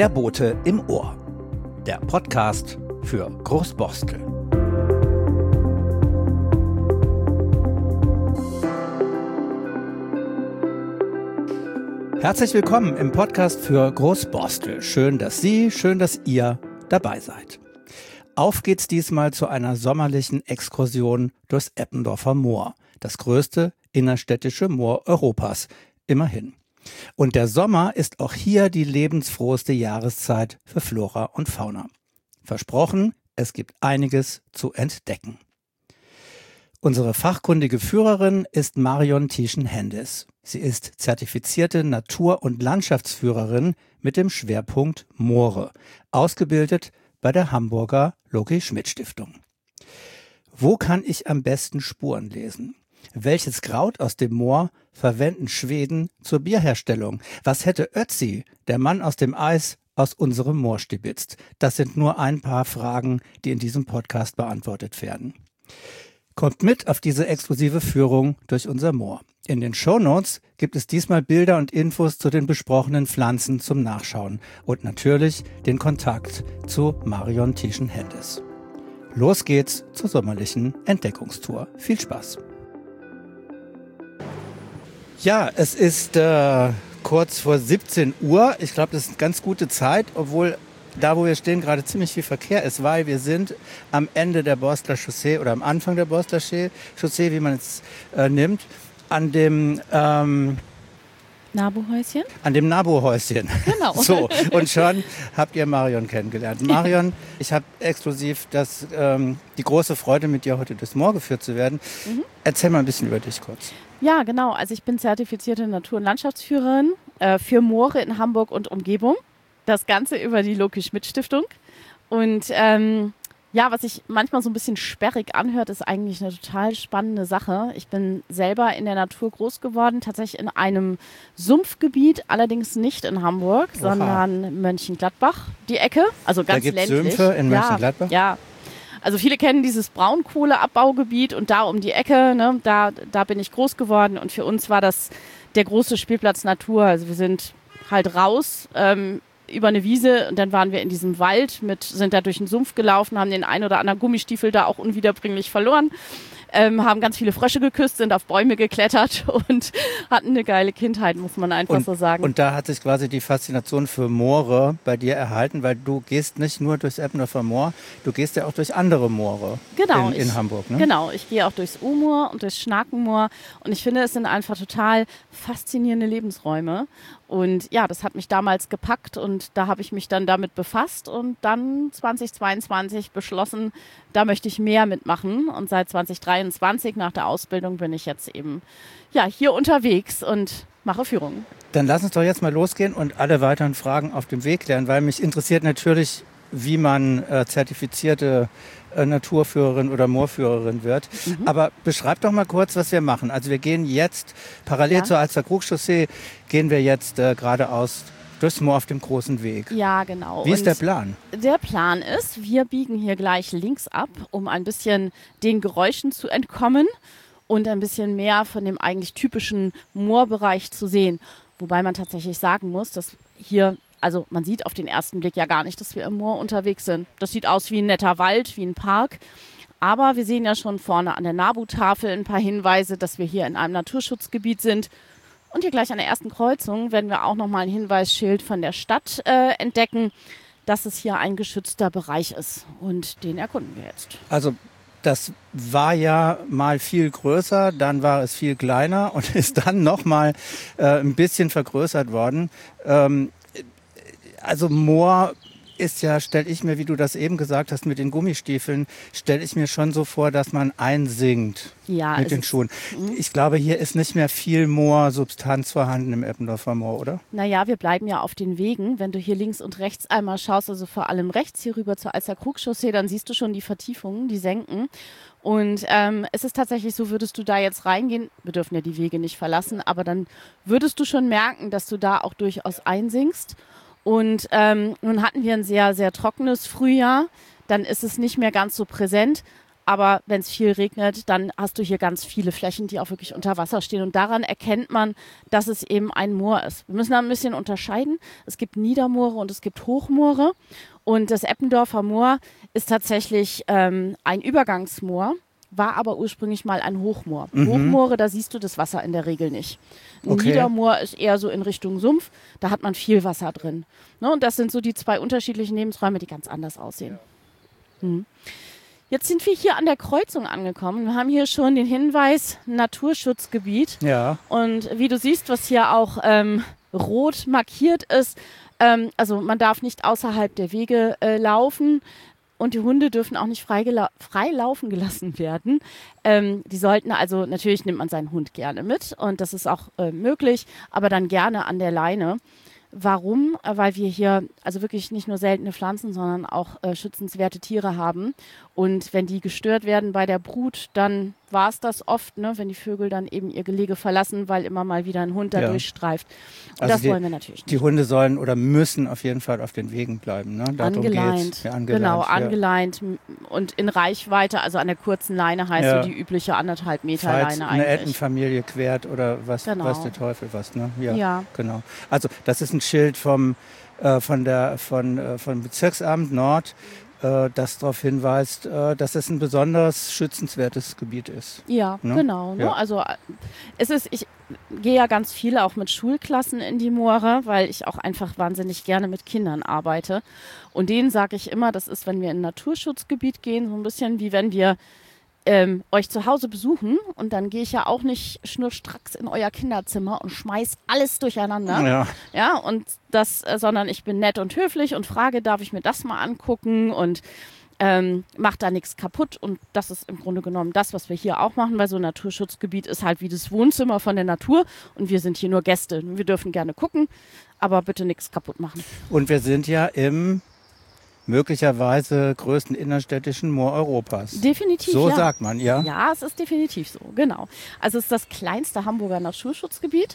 Der Bote im Ohr. Der Podcast für Großborstel. Herzlich willkommen im Podcast für Großborstel. Schön, dass ihr dabei seid. Auf geht's diesmal zu einer sommerlichen Exkursion durchs Eppendorfer Moor. Das größte innerstädtische Moor Europas. Immerhin. Und der Sommer ist auch hier die lebensfrohste Jahreszeit für Flora und Fauna. Versprochen, es gibt einiges zu entdecken. Unsere fachkundige Führerin ist Marion Tieschen-Hendis. Sie ist zertifizierte Natur- und Landschaftsführerin mit dem Schwerpunkt Moore, ausgebildet bei der Hamburger Loki-Schmidt-Stiftung. Wo kann ich am besten Spuren lesen? Welches Kraut aus dem Moor verwenden Schweden zur Bierherstellung? Was hätte Ötzi, der Mann aus dem Eis, aus unserem Moor stibitzt? Das sind nur ein paar Fragen, die in diesem Podcast beantwortet werden. Kommt mit auf diese exklusive Führung durch unser Moor. In den Shownotes gibt es diesmal Bilder und Infos zu den besprochenen Pflanzen zum Nachschauen und natürlich den Kontakt zu Marion Tieschen-Hendis. Los geht's zur sommerlichen Entdeckungstour. Viel Spaß! Ja, es ist kurz vor 17 Uhr. Ich glaube, das ist eine ganz gute Zeit, obwohl da, wo wir stehen, gerade ziemlich viel Verkehr ist, weil wir sind am Ende der Borstler Chaussee oder am Anfang der Borstler Chaussee, wie man es nimmt, an dem Nabu-Häuschen? An dem Nabu-Häuschen. Genau. So, und schon habt ihr Marion kennengelernt. Marion, ich habe exklusiv die große Freude, mit dir heute durchs Moor geführt zu werden. Erzähl mal ein bisschen über dich kurz. Ja, genau. Also ich bin zertifizierte Natur- und Landschaftsführerin für Moore in Hamburg und Umgebung. Das Ganze über die Loki-Schmidt-Stiftung. Und was sich manchmal so ein bisschen sperrig anhört, ist eigentlich eine total spannende Sache. Ich bin selber in der Natur groß geworden, tatsächlich in einem Sumpfgebiet, allerdings nicht in Hamburg, sondern Mönchengladbach, die Ecke, also ganz ländlich. Da gibt es Sümpfe in Mönchengladbach? Ja. Also viele kennen dieses Braunkohleabbaugebiet und da um die Ecke, ne, da bin ich groß geworden und für uns war das der große Spielplatz Natur. Also wir sind halt raus über eine Wiese und dann waren wir in diesem Wald, sind da durch den Sumpf gelaufen, haben den einen oder anderen Gummistiefel da auch unwiederbringlich verloren, haben ganz viele Frösche geküsst, sind auf Bäume geklettert und hatten eine geile Kindheit, muss man einfach so sagen. Und da hat sich quasi die Faszination für Moore bei dir erhalten, weil du gehst nicht nur durchs Eppendorfer Moor, du gehst ja auch durch andere Moore in Hamburg. Ne? Genau, ich gehe auch durchs U-Moor und durchs Schnakenmoor und ich finde, es sind einfach total faszinierende Lebensräume. Und ja, das hat mich damals gepackt und da habe ich mich dann damit befasst und dann 2022 beschlossen, da möchte ich mehr mitmachen. Und seit 2023 nach der Ausbildung bin ich jetzt eben hier unterwegs und mache Führungen. Dann lass uns doch jetzt mal losgehen und alle weiteren Fragen auf dem Weg klären, weil mich interessiert natürlich, wie man zertifizierte Naturführerin oder Moorführerin wird. Aber beschreib doch mal kurz, was wir machen. Also wir gehen jetzt, parallel zur Alster-Krug-Chaussee, gehen wir jetzt geradeaus durchs Moor auf dem großen Weg. Ja, genau. Wie ist der Plan? Der Plan ist, wir biegen hier gleich links ab, um ein bisschen den Geräuschen zu entkommen und ein bisschen mehr von dem eigentlich typischen Moorbereich zu sehen. Wobei man tatsächlich sagen muss, dass hier, also man sieht auf den ersten Blick ja gar nicht, dass wir im Moor unterwegs sind. Das sieht aus wie ein netter Wald, wie ein Park. Aber wir sehen ja schon vorne an der Nabu-Tafel ein paar Hinweise, dass wir hier in einem Naturschutzgebiet sind. Und hier gleich an der ersten Kreuzung werden wir auch nochmal ein Hinweisschild von der Stadt entdecken, dass es hier ein geschützter Bereich ist. Und den erkunden wir jetzt. Also das war ja mal viel größer, dann war es viel kleiner und ist dann nochmal ein bisschen vergrößert worden. Also Moor ist ja, stelle ich mir, wie du das eben gesagt hast, mit den Gummistiefeln, stelle ich mir schon so vor, dass man einsinkt mit den Schuhen. Ich glaube, hier ist nicht mehr viel Moorsubstanz vorhanden im Eppendorfer Moor, oder? Naja, wir bleiben ja auf den Wegen. Wenn du hier links und rechts einmal schaust, also vor allem rechts hier rüber zur Alster-Krug-Chaussee, dann siehst du schon die Vertiefungen, die Senken. Und es ist tatsächlich so, würdest du da jetzt reingehen, wir dürfen ja die Wege nicht verlassen, aber dann würdest du schon merken, dass du da auch durchaus einsinkst. Und nun hatten wir ein sehr, sehr trockenes Frühjahr, dann ist es nicht mehr ganz so präsent. Aber wenn es viel regnet, dann hast du hier ganz viele Flächen, die auch wirklich unter Wasser stehen. Und daran erkennt man, dass es eben ein Moor ist. Wir müssen da ein bisschen unterscheiden. Es gibt Niedermoore und es gibt Hochmoore. Und das Eppendorfer Moor ist tatsächlich ein Übergangsmoor, war aber ursprünglich mal ein Hochmoor. Hochmoore, da siehst du das Wasser in der Regel nicht. Ein Niedermoor ist eher so in Richtung Sumpf, da hat man viel Wasser drin. Ne? Und das sind so die zwei unterschiedlichen Lebensräume, die ganz anders aussehen. Jetzt sind wir hier an der Kreuzung angekommen. Wir haben hier schon den Hinweis Naturschutzgebiet. Ja. Und wie du siehst, was hier auch rot markiert ist, also man darf nicht außerhalb der Wege laufen. Und die Hunde dürfen auch nicht frei laufen gelassen werden. Die sollten also, natürlich nimmt man seinen Hund gerne mit und das ist auch möglich, aber dann gerne an der Leine. Warum? Weil wir hier also wirklich nicht nur seltene Pflanzen, sondern auch schützenswerte Tiere haben. Und wenn die gestört werden bei der Brut, dann war es das oft, ne, wenn die Vögel dann eben ihr Gelege verlassen, weil immer mal wieder ein Hund da durchstreift. Und also das wollen wir natürlich nicht. Die Hunde sollen oder müssen auf jeden Fall auf den Wegen bleiben. Ne? Angeleint. Ja, genau, angeleint und in Reichweite, also an der kurzen Leine heißt so die übliche 1,5 Meter Falls Leine eine eigentlich. Elternfamilie quert oder was der Teufel was. Ne? Ja, genau. Also das ist ein Schild vom Bezirksamt Nord, das darauf hinweist, dass es ein besonders schützenswertes Gebiet ist. Ja, ne? Genau. Ne? Ja. Also ich gehe ja ganz viel auch mit Schulklassen in die Moore, weil ich auch einfach wahnsinnig gerne mit Kindern arbeite. Und denen sage ich immer, das ist, wenn wir in ein Naturschutzgebiet gehen, so ein bisschen wie wenn wir euch zu Hause besuchen und dann gehe ich ja auch nicht schnurstracks in euer Kinderzimmer und schmeiß alles durcheinander. Ja, und das, sondern ich bin nett und höflich und frage, darf ich mir das mal angucken und mach da nichts kaputt. Und das ist im Grunde genommen das, was wir hier auch machen, weil so ein Naturschutzgebiet ist halt wie das Wohnzimmer von der Natur und wir sind hier nur Gäste. Wir dürfen gerne gucken, aber bitte nichts kaputt machen. Und wir sind ja im möglicherweise größten innerstädtischen Moor Europas. Definitiv, so sagt man, ja? Ja, es ist definitiv so, genau. Also es ist das kleinste Hamburger Naturschutzgebiet,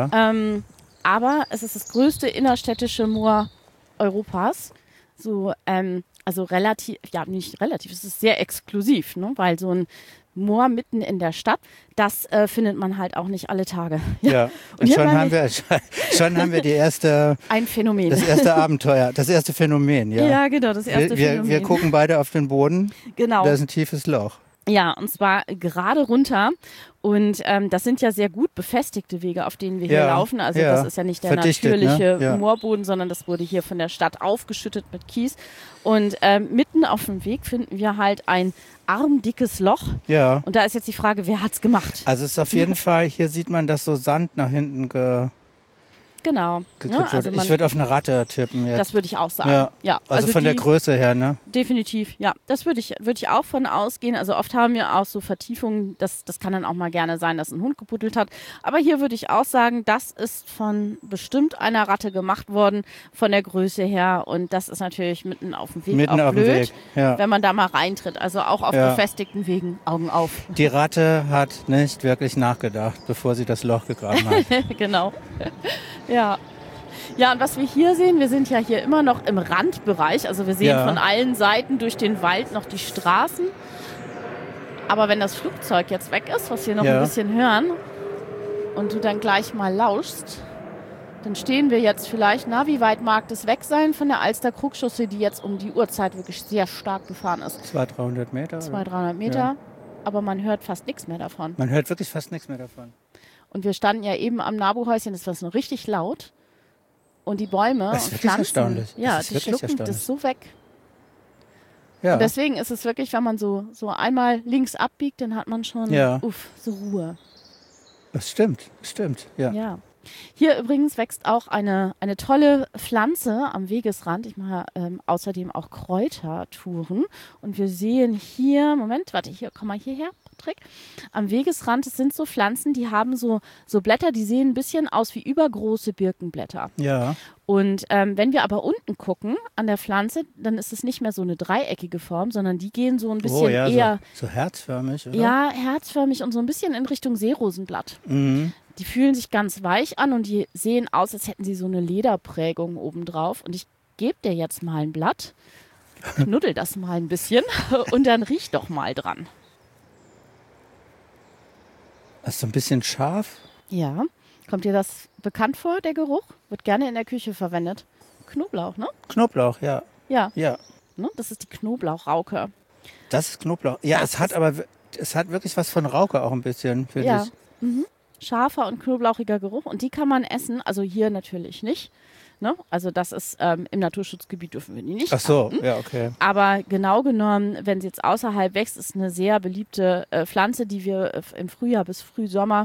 aber es ist das größte innerstädtische Moor Europas. So, also relativ, ja nicht relativ, es ist sehr exklusiv, ne? Weil so ein Moor mitten in der Stadt, das findet man halt auch nicht alle Tage. Ja, und schon haben wir die erste... Ein Phänomen. Das erste Abenteuer, das erste Phänomen, ja. Ja, genau, das erste Phänomen. Wir gucken beide auf den Boden. Genau. Da ist ein tiefes Loch. Ja, und zwar gerade runter. Und das sind ja sehr gut befestigte Wege, auf denen wir hier laufen. Also das ist ja nicht der natürliche Moorboden, sondern das wurde hier von der Stadt aufgeschüttet mit Kies. Und mitten auf dem Weg finden wir halt ein armdickes Loch. Ja. Und da ist jetzt die Frage, wer hat's gemacht? Also es ist auf jeden Fall, hier sieht man, dass so Sand nach hinten Genau. Ja, also ich würde auf eine Ratte tippen jetzt. Das würde ich auch sagen. Ja. Also von der Größe her, ne? Definitiv, ja. Das würde ich auch von ausgehen. Also oft haben wir auch so Vertiefungen, das kann dann auch mal gerne sein, dass ein Hund gebuddelt hat. Aber hier würde ich auch sagen, das ist von bestimmt einer Ratte gemacht worden, von der Größe her. Und das ist natürlich mitten auf dem Weg auch blöd, wenn man da mal reintritt. Also auch auf befestigten Wegen, Augen auf. Die Ratte hat nicht wirklich nachgedacht, bevor sie das Loch gegraben hat. Genau. Ja. Ja, und was wir hier sehen, wir sind ja hier immer noch im Randbereich. Also wir sehen von allen Seiten durch den Wald noch die Straßen. Aber wenn das Flugzeug jetzt weg ist, was wir noch ein bisschen hören, und du dann gleich mal lauschst, dann stehen wir jetzt vielleicht, wie weit mag das weg sein von der Alster-Krug-Chaussee, die jetzt um die Uhrzeit wirklich sehr stark gefahren ist? 200-300 Meter? 200-300 Meter, aber man hört fast nichts mehr davon. Man hört wirklich fast nichts mehr davon. Und wir standen ja eben am Nabuhäuschen, das war so richtig laut. Und die Bäume und Pflanzen, die schlucken das so weg. Ja. Und deswegen ist es wirklich, wenn man so einmal links abbiegt, dann hat man schon so Ruhe. Das stimmt, ja. Hier übrigens wächst auch eine tolle Pflanze am Wegesrand. Ich mache außerdem auch Kräutertouren. Und wir sehen hier, komm mal hierher, Patrick. Am Wegesrand, es sind so Pflanzen, die haben so Blätter, die sehen ein bisschen aus wie übergroße Birkenblätter. Ja. Und wenn wir aber unten gucken an der Pflanze, dann ist es nicht mehr so eine dreieckige Form, sondern die gehen so ein bisschen eher... So herzförmig, oder? Ja, herzförmig und so ein bisschen in Richtung Seerosenblatt. Mhm. Die fühlen sich ganz weich an und die sehen aus, als hätten sie so eine Lederprägung obendrauf. Und ich gebe dir jetzt mal ein Blatt. knuddel das mal ein bisschen und dann riech doch mal dran. Das ist so ein bisschen scharf. Ja, kommt dir das bekannt vor, der Geruch? Wird gerne in der Küche verwendet. Knoblauch, ne? Knoblauch, ja. Ja, Ja, ne? Das ist die Knoblauchrauke. das ist Knoblauch. Ja, es hat wirklich was von Rauke auch ein bisschen, finde Ja, ich. scharfer und knoblauchiger Geruch und die kann man essen, also hier natürlich nicht. Ne? Also das ist im Naturschutzgebiet dürfen wir die nicht Ach so, ernten. ja, okay. Aber genau genommen, wenn sie jetzt außerhalb wächst, ist eine sehr beliebte Pflanze, die wir im Frühjahr bis Frühsommer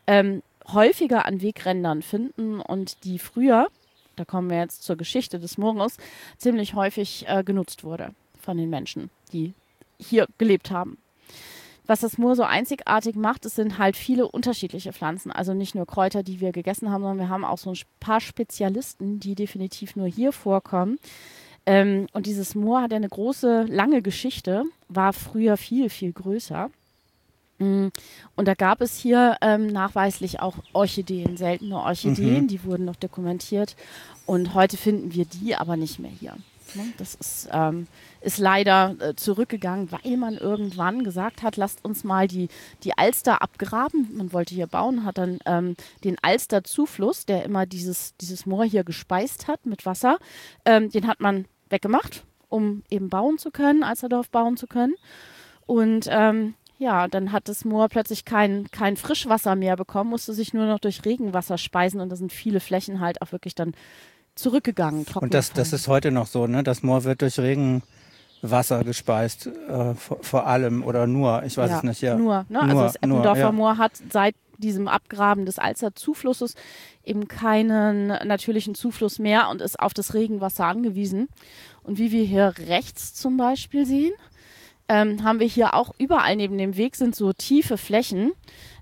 häufiger an Wegrändern finden und die früher, da kommen wir jetzt zur Geschichte des Moores, ziemlich häufig genutzt wurde von den Menschen, die hier gelebt haben. Was das Moor so einzigartig macht, es sind halt viele unterschiedliche Pflanzen. Also nicht nur Kräuter, die wir gegessen haben, sondern wir haben auch so ein paar Spezialisten, die definitiv nur hier vorkommen. Und dieses Moor hat ja eine große, lange Geschichte, war früher viel, viel größer. Und da gab es hier nachweislich auch Orchideen, seltene Orchideen, die wurden noch dokumentiert. Und heute finden wir die aber nicht mehr hier. Das ist leider zurückgegangen, weil man irgendwann gesagt hat, lasst uns mal die Alster abgraben. Man wollte hier bauen, hat dann den Alsterzufluss, der immer dieses Moor hier gespeist hat mit Wasser, den hat man weggemacht, um eben bauen zu können, Alsterdorf bauen zu können. Und ja, dann hat das Moor plötzlich kein Frischwasser mehr bekommen, musste sich nur noch durch Regenwasser speisen und da sind viele Flächen halt auch wirklich dann zurückgegangen. Und das ist heute noch so, ne? Das Moor wird durch Regenwasser gespeist, vor allem oder nur, ich weiß es nicht. Ja. Nur, ne? Also das Eppendorfer Moor hat seit diesem Abgraben des Alsterzuflusses eben keinen natürlichen Zufluss mehr und ist auf das Regenwasser angewiesen. Und wie wir hier rechts zum Beispiel sehen, haben wir hier auch überall neben dem Weg sind so tiefe Flächen.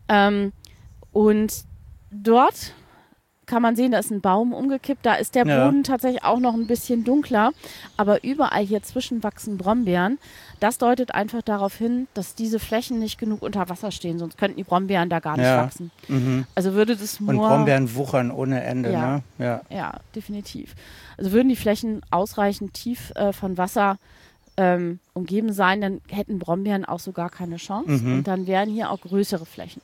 Und dort kann man sehen, da ist ein Baum umgekippt, da ist der Boden tatsächlich auch noch ein bisschen dunkler, aber überall hier zwischen wachsen Brombeeren. Das deutet einfach darauf hin, dass diese Flächen nicht genug unter Wasser stehen, sonst könnten die Brombeeren da gar nicht wachsen. Also würde das Moor... Und Brombeeren wuchern ohne Ende, ne? Ja, definitiv. Also würden die Flächen ausreichend tief von Wasser umgeben sein, dann hätten Brombeeren auch so gar keine Chance und dann wären hier auch größere Flächen.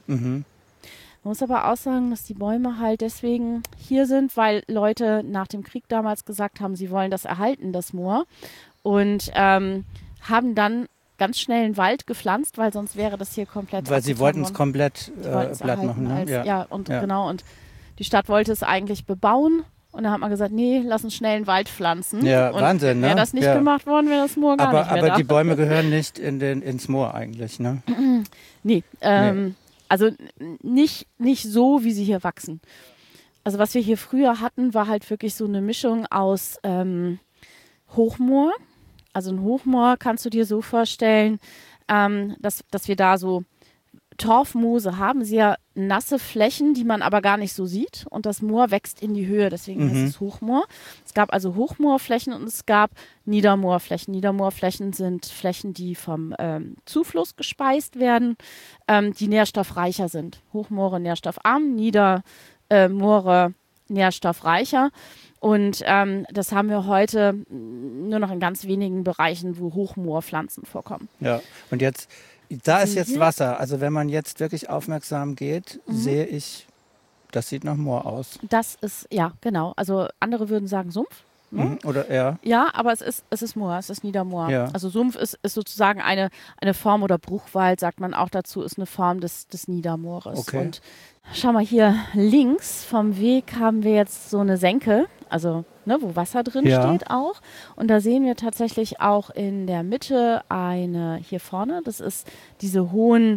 Man muss aber auch sagen, dass die Bäume halt deswegen hier sind, weil Leute nach dem Krieg damals gesagt haben, sie wollen das erhalten, das Moor. Und haben dann ganz schnell einen Wald gepflanzt, weil sonst wäre das hier komplett weil sie wollten es komplett platt machen. Ne? Genau. Und die Stadt wollte es eigentlich bebauen. Und dann hat man gesagt, nee, lass uns schnell einen Wald pflanzen. Ja, und Wahnsinn, ne? Wäre das nicht gemacht worden, wäre das Moor gar nicht mehr aber da. die Bäume gehören nicht ins Moor eigentlich, ne? Nee. Also nicht so, wie sie hier wachsen. Also was wir hier früher hatten, war halt wirklich so eine Mischung aus Hochmoor. Also ein Hochmoor kannst du dir so vorstellen, dass wir da so Torfmoose haben, sehr nasse Flächen, die man aber gar nicht so sieht. Und das Moor wächst in die Höhe, deswegen heißt es Hochmoor. Es gab also Hochmoorflächen und es gab Niedermoorflächen. Niedermoorflächen sind Flächen, die vom Zufluss gespeist werden, die nährstoffreicher sind. Hochmoore nährstoffarm, Niedermoore nährstoffreicher. Und das haben wir heute nur noch in ganz wenigen Bereichen, wo Hochmoorpflanzen vorkommen. Ja, und jetzt... Da ist jetzt Wasser. Also wenn man jetzt wirklich aufmerksam geht, sehe ich, das sieht nach Moor aus. Das ist, ja, genau. Also andere würden sagen Sumpf. Ne? Oder ja. Ja, aber es ist Moor, es ist Niedermoor. Ja. Also Sumpf ist sozusagen eine Form, oder Bruchwald, sagt man auch dazu, ist eine Form des Niedermoores. Okay. Und schau mal, hier links vom Weg haben wir jetzt so eine Senke, also wo Wasser drin steht auch. Und da sehen wir tatsächlich auch in der Mitte eine, hier vorne, das ist diese hohen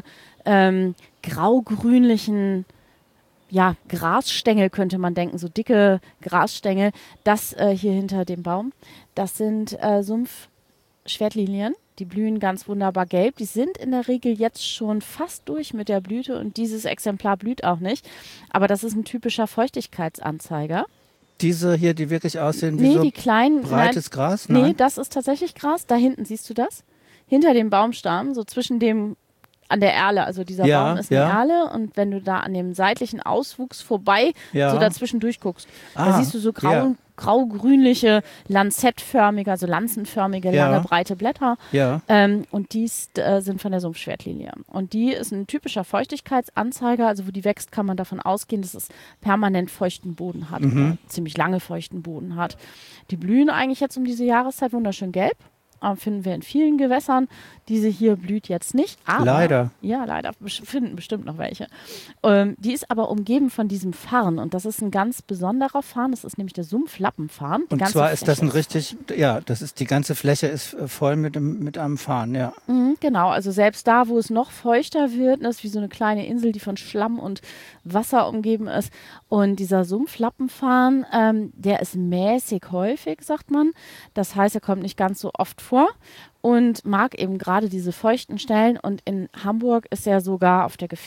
grau-grünlichen Grasstängel, könnte man denken, so dicke Grasstängel. Das hier hinter dem Baum, das sind Sumpfschwertlilien. Die blühen ganz wunderbar gelb. Die sind in der Regel jetzt schon fast durch mit der Blüte und dieses Exemplar blüht auch nicht. Aber das ist ein typischer Feuchtigkeitsanzeiger. Diese hier, die wirklich aussehen wie so die kleinen, breites Gras? Nein. Nee, das ist tatsächlich Gras. Da hinten, siehst du das? Hinter dem Baumstamm, so zwischen dem an der Erle, also dieser Baum ist eine Erle und wenn du da an dem seitlichen Auswuchs vorbei so dazwischen durchguckst, da siehst du so grau-grünliche, lanzettförmige, also lanzenförmige, lange, breite Blätter. Ja. Und die sind von der Sumpfschwertlilie. Und die ist ein typischer Feuchtigkeitsanzeiger. Also wo die wächst, kann man davon ausgehen, dass es permanent feuchten Boden hat. Oder ziemlich lange feuchten Boden hat. Die blühen eigentlich jetzt um diese Jahreszeit wunderschön gelb. Finden wir in vielen Gewässern. Diese hier blüht jetzt nicht. Aber, leider. Ja, leider. Finden bestimmt noch welche. Die ist aber umgeben von diesem Farn. Und das ist ein ganz besonderer Farn. Das ist nämlich der Sumpflappenfarn. Und zwar ist das ein richtig, die ganze Fläche ist voll mit einem Farn, ja. Genau, also selbst da, wo es noch feuchter wird, ist wie so eine kleine Insel, die von Schlamm und Wasser umgeben ist. Und dieser Sumpflappenfarn, der ist mäßig häufig, sagt man. Das heißt, er kommt nicht ganz so oft vor und mag eben gerade diese feuchten Stellen. Und in Hamburg ist er sogar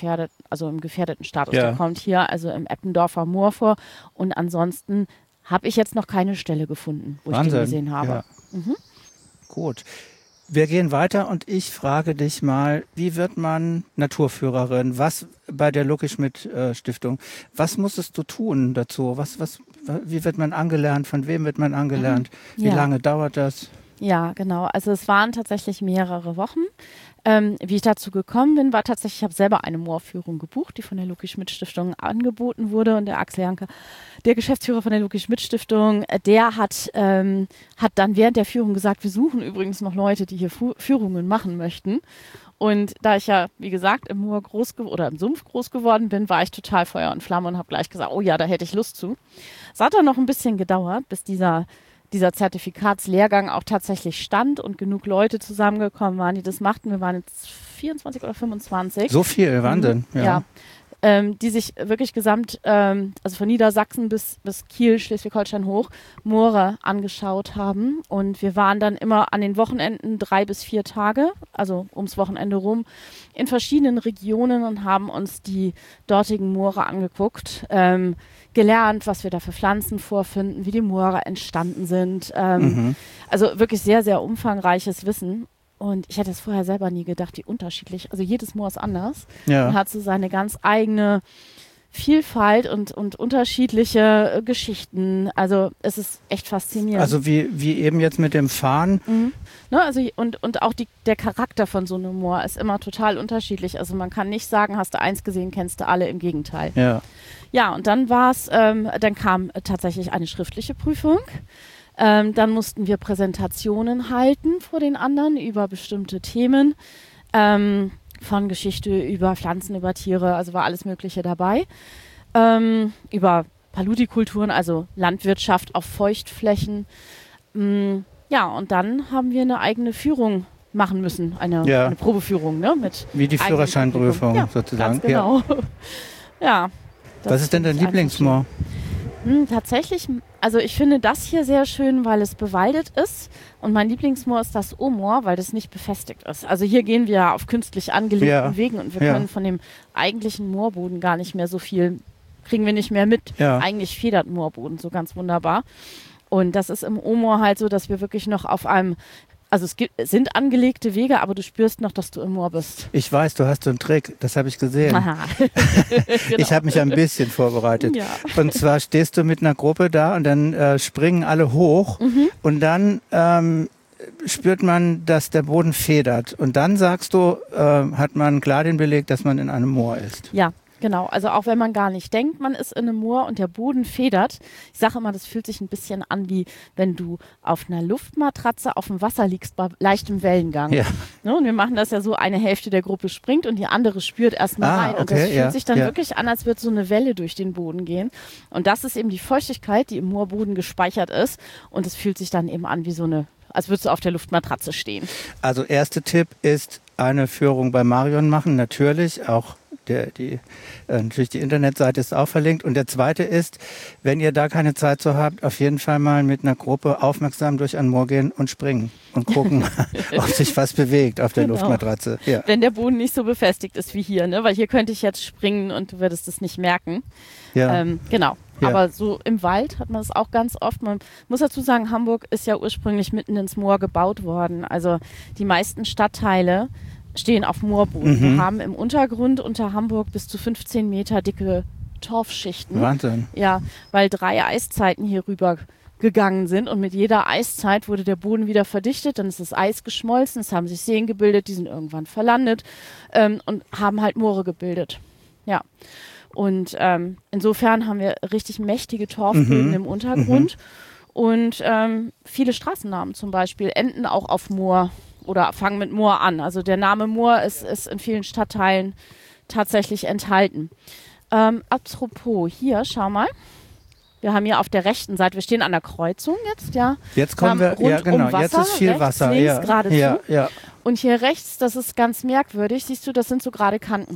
im gefährdeten Status. Der kommt hier also im Eppendorfer Moor vor. Und ansonsten habe ich jetzt noch keine Stelle gefunden, wo ich den gesehen habe. Ja. Gut. Wir gehen weiter und ich frage dich mal, wie wird man Naturführerin? Was bei der Lucki-Schmidt-Stiftung? Was musstest du tun dazu? Wie wird man angelernt? Von wem wird man angelernt? Wie lange dauert das? Ja, genau. Also es waren tatsächlich mehrere Wochen. Wie ich dazu gekommen bin, war tatsächlich, ich habe selber eine Moorführung gebucht, die von der Lucki-Schmidt-Stiftung angeboten wurde. Und der Axel Janke, der Geschäftsführer von der Lucki-Schmidt-Stiftung, der hat dann während der Führung gesagt, wir suchen übrigens noch Leute, die hier Führungen machen möchten. Und da ich ja, wie gesagt, im Moor im Sumpf groß geworden bin, war ich total Feuer und Flamme und habe gleich gesagt, oh ja, da hätte ich Lust zu. Es hat dann noch ein bisschen gedauert, bis dieser Zertifikatslehrgang auch tatsächlich stand und genug Leute zusammengekommen waren, die das machten. Wir waren jetzt 24 oder 25. So viel, Wahnsinn. Ja. Die sich wirklich gesamt, also von Niedersachsen bis Kiel, Schleswig-Holstein hoch, Moore angeschaut haben. Und wir waren dann immer an den Wochenenden 3 bis 4 Tage, also ums Wochenende rum, in verschiedenen Regionen und haben uns die dortigen Moore angeguckt, gelernt, was wir da für Pflanzen vorfinden, wie die Moore entstanden sind. Also wirklich sehr, sehr umfangreiches Wissen. Und ich hätte es vorher selber nie gedacht, wie unterschiedlich. Also jedes Moor ist anders und hat so seine ganz eigene Vielfalt und unterschiedliche Geschichten. Also es ist echt faszinierend. Also wie eben jetzt mit dem Farn. Ne, also und auch der Charakter von so einem Moor ist immer total unterschiedlich. Also man kann nicht sagen, hast du eins gesehen, kennst du alle, im Gegenteil. Ja, und dann dann kam tatsächlich eine schriftliche Prüfung. Dann mussten wir Präsentationen halten vor den anderen über bestimmte Themen, von Geschichte über Pflanzen, über Tiere, also war alles Mögliche dabei. Über Paludikulturen, also Landwirtschaft auf Feuchtflächen. Ja, und dann haben wir eine eigene Führung machen müssen, eine Probeführung. Ne, wie die Führerscheinprüfung sozusagen. Ganz genau. Ja. Was ist denn dein Lieblingsmoor? Tatsächlich, also ich finde das hier sehr schön, weil es bewaldet ist und mein Lieblingsmoor ist das O-Moor, weil das nicht befestigt ist. Also hier gehen wir auf künstlich angelegten Wegen und wir können von dem eigentlichen Moorboden gar nicht mehr so viel, kriegen wir nicht mehr mit. Eigentlich federt Moorboden so ganz wunderbar. Und das ist im O-Moor halt so, dass wir wirklich noch auf einem, also sind angelegte Wege, aber du spürst noch, dass du im Moor bist. Ich weiß, du hast so einen Trick, das habe ich gesehen. Aha. Genau. Ich habe mich ein bisschen vorbereitet. Ja. Und zwar stehst du mit einer Gruppe da und dann springen alle hoch und dann spürt man, dass der Boden federt. Und dann sagst du, hat man klar den Beleg, dass man in einem Moor ist. Ja. Genau, also auch wenn man gar nicht denkt, man ist in einem Moor und der Boden federt. Ich sage immer, das fühlt sich ein bisschen an, wie wenn du auf einer Luftmatratze auf dem Wasser liegst bei leichtem Wellengang. Ja. Ne, und wir machen das ja so, eine Hälfte der Gruppe springt und die andere spürt erstmal rein. Und das fühlt sich dann wirklich an, als würde so eine Welle durch den Boden gehen. Und das ist eben die Feuchtigkeit, die im Moorboden gespeichert ist. Und es fühlt sich dann eben an wie als würdest du auf der Luftmatratze stehen. Also erster Tipp ist, eine Führung bei Marion machen, natürlich auch. Natürlich die Internetseite ist auch verlinkt. Und der zweite ist, wenn ihr da keine Zeit so habt, auf jeden Fall mal mit einer Gruppe aufmerksam durch ein Moor gehen und springen und gucken, ob sich was bewegt auf der Luftmatratze. Ja. Wenn der Boden nicht so befestigt ist wie hier, ne? Weil hier könnte ich jetzt springen und du würdest es nicht merken. Ja. Genau. Ja. Aber so im Wald hat man es auch ganz oft. Man muss dazu sagen, Hamburg ist ja ursprünglich mitten ins Moor gebaut worden. Also die meisten Stadtteile stehen auf Moorboden. Wir haben im Untergrund unter Hamburg bis zu 15 Meter dicke Torfschichten. Wahnsinn. Ja, weil 3 Eiszeiten hier rüber gegangen sind und mit jeder Eiszeit wurde der Boden wieder verdichtet, dann ist das Eis geschmolzen, es haben sich Seen gebildet, die sind irgendwann verlandet und haben halt Moore gebildet. Ja, und insofern haben wir richtig mächtige Torfböden im Untergrund und viele Straßennamen zum Beispiel enden auch auf Moor oder fangen mit Moor an. Also der Name Moor ist in vielen Stadtteilen tatsächlich enthalten. Apropos, hier, schau mal. Wir haben hier auf der rechten Seite, wir stehen an der Kreuzung jetzt, ja. Jetzt kommen wir, ja genau, Wasser, jetzt ist viel rechts, Wasser. Links, Ja, geradezu. ja. Und hier rechts, das ist ganz merkwürdig, siehst du, das sind so gerade Kanten.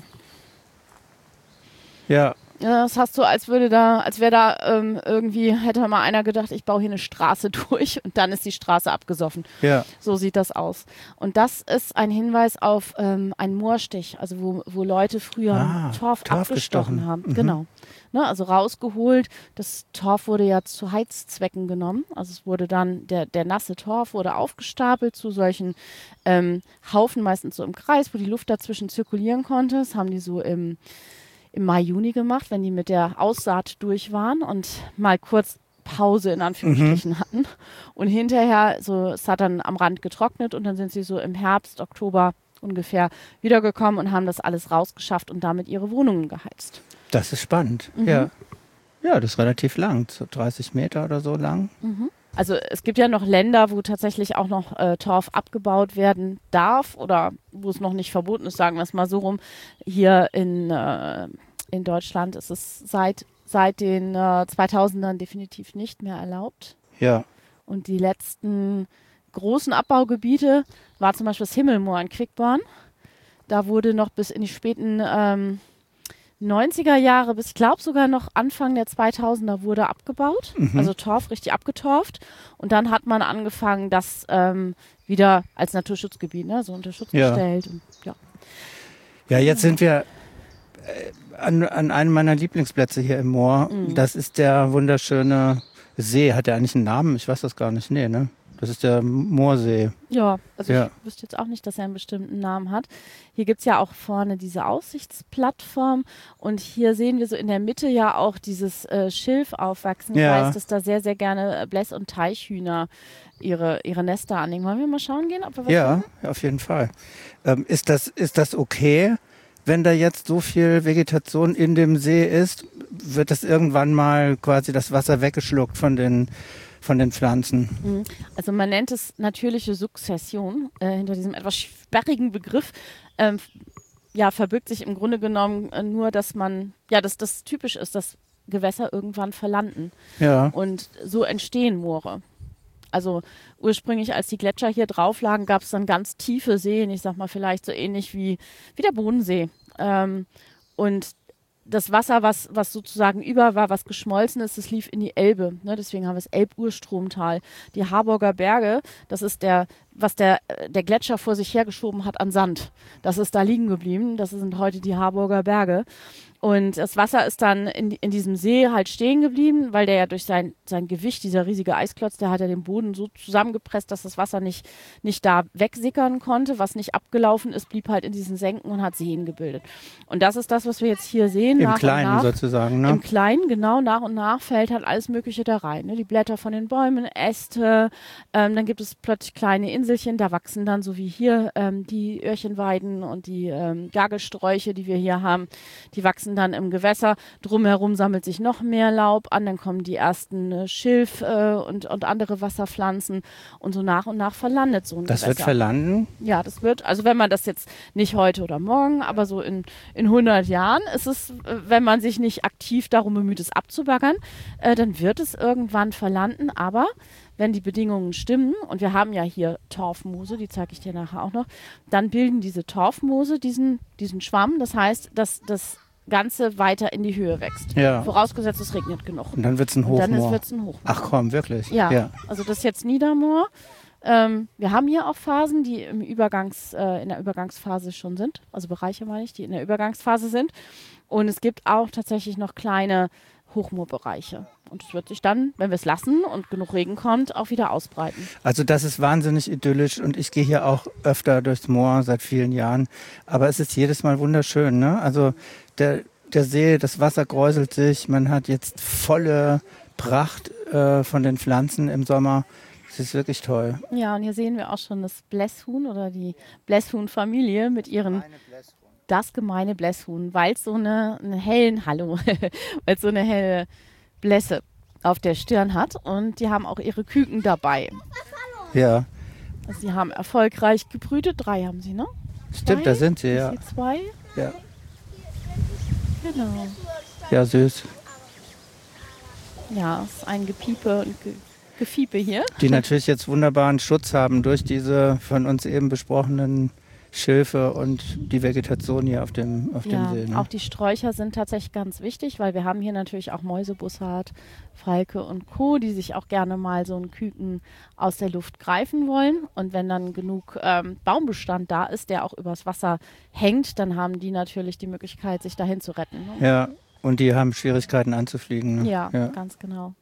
Ja. Ja, das hast du, als wäre da irgendwie, hätte mal einer gedacht, ich baue hier eine Straße durch und dann ist die Straße abgesoffen. Ja. So sieht das aus. Und das ist ein Hinweis auf einen Moorstich, also wo Leute früher Torf abgestochen haben. Genau. Ne, also rausgeholt. Das Torf wurde ja zu Heizzwecken genommen. Also es wurde dann, der nasse Torf wurde aufgestapelt zu solchen Haufen, meistens so im Kreis, wo die Luft dazwischen zirkulieren konnte. Das haben die so im Mai, Juni gemacht, wenn die mit der Aussaat durch waren und mal kurz Pause in Anführungsstrichen hatten. Und hinterher, es hat dann am Rand getrocknet und dann sind sie so im Herbst, Oktober ungefähr wiedergekommen und haben das alles rausgeschafft und damit ihre Wohnungen geheizt. Das ist spannend, ja. Ja, das ist relativ lang, so 30 Meter oder so lang. Also es gibt ja noch Länder, wo tatsächlich auch noch Torf abgebaut werden darf oder wo es noch nicht verboten ist, sagen wir es mal so rum. Hier in Deutschland ist es seit den 2000ern definitiv nicht mehr erlaubt. Ja. Und die letzten großen Abbaugebiete war zum Beispiel das Himmelmoor in Quickborn. Da wurde noch bis in die späten 90er Jahre, bis ich glaube sogar noch Anfang der 2000er wurde abgebaut, also Torf richtig abgetorft und dann hat man angefangen, das wieder als Naturschutzgebiet, so unter Schutz gestellt. Und, ja, jetzt sind wir an einem meiner Lieblingsplätze hier im Moor. Das ist der wunderschöne See. Hat der eigentlich einen Namen? Ich weiß das gar nicht. Nee, ne? Das ist der Moorsee. Ja, also ich wüsste jetzt auch nicht, dass er einen bestimmten Namen hat. Hier gibt es ja auch vorne diese Aussichtsplattform und hier sehen wir so in der Mitte ja auch dieses Schilf aufwachsen. Ich weiß, dass da sehr, sehr gerne Bläss- und Teichhühner ihre Nester anlegen. Wollen wir mal schauen gehen, ob wir was finden? Ja, auf jeden Fall. Ist das okay, wenn da jetzt so viel Vegetation in dem See ist? Wird das irgendwann mal quasi das Wasser weggeschluckt von den Pflanzen? Also man nennt es natürliche Sukzession. Hinter diesem etwas sperrigen Begriff verbirgt sich im Grunde genommen nur, dass das typisch ist, dass Gewässer irgendwann verlanden. Ja. Und so entstehen Moore. Also ursprünglich, als die Gletscher hier drauf lagen, gab es dann ganz tiefe Seen, ich sag mal vielleicht so ähnlich wie der Bodensee. Und das Wasser, was sozusagen über war, was geschmolzen ist, das lief in die Elbe. Ne? Deswegen haben wir das Elburstromtal. Die Harburger Berge, das ist was der Gletscher vor sich hergeschoben hat an Sand. Das ist da liegen geblieben. Das sind heute die Harburger Berge. Und das Wasser ist dann in diesem See halt stehen geblieben, weil der ja durch sein Gewicht, dieser riesige Eisklotz, der hat ja den Boden so zusammengepresst, dass das Wasser nicht da wegsickern konnte. Was nicht abgelaufen ist, blieb halt in diesen Senken und hat Seen gebildet. Und das ist das, was wir jetzt hier sehen. Im Kleinen sozusagen, ne? Im Kleinen, genau. Nach und nach fällt halt alles Mögliche da rein. Ne? Die Blätter von den Bäumen, Äste, dann gibt es plötzlich kleine Inselchen, da wachsen dann so wie hier die Öhrchenweiden und die Gagelsträuche, die wir hier haben, die wachsen dann im Gewässer. Drumherum sammelt sich noch mehr Laub an, dann kommen die ersten Schilf und andere Wasserpflanzen und so nach und nach verlandet so ein Gewässer. Das wird verlanden? Ja, das wird, also wenn man das jetzt nicht heute oder morgen, aber so in 100 Jahren ist es, wenn man sich nicht aktiv darum bemüht, es abzubaggern, dann wird es irgendwann verlanden, aber wenn die Bedingungen stimmen, und wir haben ja hier Torfmoose, die zeige ich dir nachher auch noch, dann bilden diese Torfmoose diesen Schwamm, das heißt, dass das Ganze weiter in die Höhe wächst. Ja. Vorausgesetzt, es regnet genug. Und dann wird es ein Hochmoor. Und dann wird es ein Hochmoor. Ach komm, wirklich? Ja, also das ist jetzt Niedermoor. Wir haben hier auch Phasen, die in der Übergangsphase schon sind, also Bereiche meine ich, die in der Übergangsphase sind. Und es gibt auch tatsächlich noch kleine Hochmoorbereiche. Und es wird sich dann, wenn wir es lassen und genug Regen kommt, auch wieder ausbreiten. Also das ist wahnsinnig idyllisch und ich gehe hier auch öfter durchs Moor seit vielen Jahren. Aber es ist jedes Mal wunderschön, ne? Also der See, das Wasser kräuselt sich, man hat jetzt volle Pracht von den Pflanzen im Sommer. Es ist wirklich toll. Ja, und hier sehen wir auch schon das Blässhuhn oder die Blässhuhn-Familie mit ihren... Das gemeine Blässhuhn, weil es so eine helle Blässe auf der Stirn hat und die haben auch ihre Küken dabei. Ja. Also sie haben erfolgreich gebrütet. 3 haben sie, ne? Stimmt, da sind sie, ja. Hier 2? Ja. Genau. Ja, süß. Ja, es ist ein Gepiepe und Gefiepe hier. Die natürlich jetzt wunderbaren Schutz haben durch diese von uns eben besprochenen Schilfe und die Vegetation hier auf dem See. Ne? Auch die Sträucher sind tatsächlich ganz wichtig, weil wir haben hier natürlich auch Mäusebussard, Falke und Co., die sich auch gerne mal so einen Küken aus der Luft greifen wollen. Und wenn dann genug Baumbestand da ist, der auch übers Wasser hängt, dann haben die natürlich die Möglichkeit, sich dahin zu retten. Ne? Ja, und die haben Schwierigkeiten anzufliegen. Ne? Ja, ganz genau.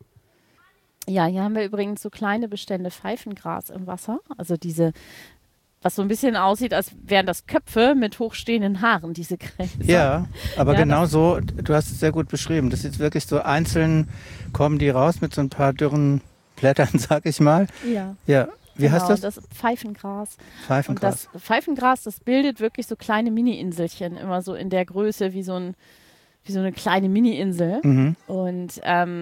Ja, hier haben wir übrigens so kleine Bestände Pfeifengras im Wasser. Also diese, was so ein bisschen aussieht, als wären das Köpfe mit hochstehenden Haaren, diese Gräser. Ja, aber Ja, genau so, du hast es sehr gut beschrieben. Das ist wirklich so einzeln, kommen die raus mit so ein paar dürren Blättern, sag ich mal. Ja. Ja, wie heißt das? Das Pfeifengras. Pfeifengras. Und das Pfeifengras, das bildet wirklich so kleine Mini-Inselchen, immer so in der Größe wie so eine kleine Mini-Insel. Mhm. Und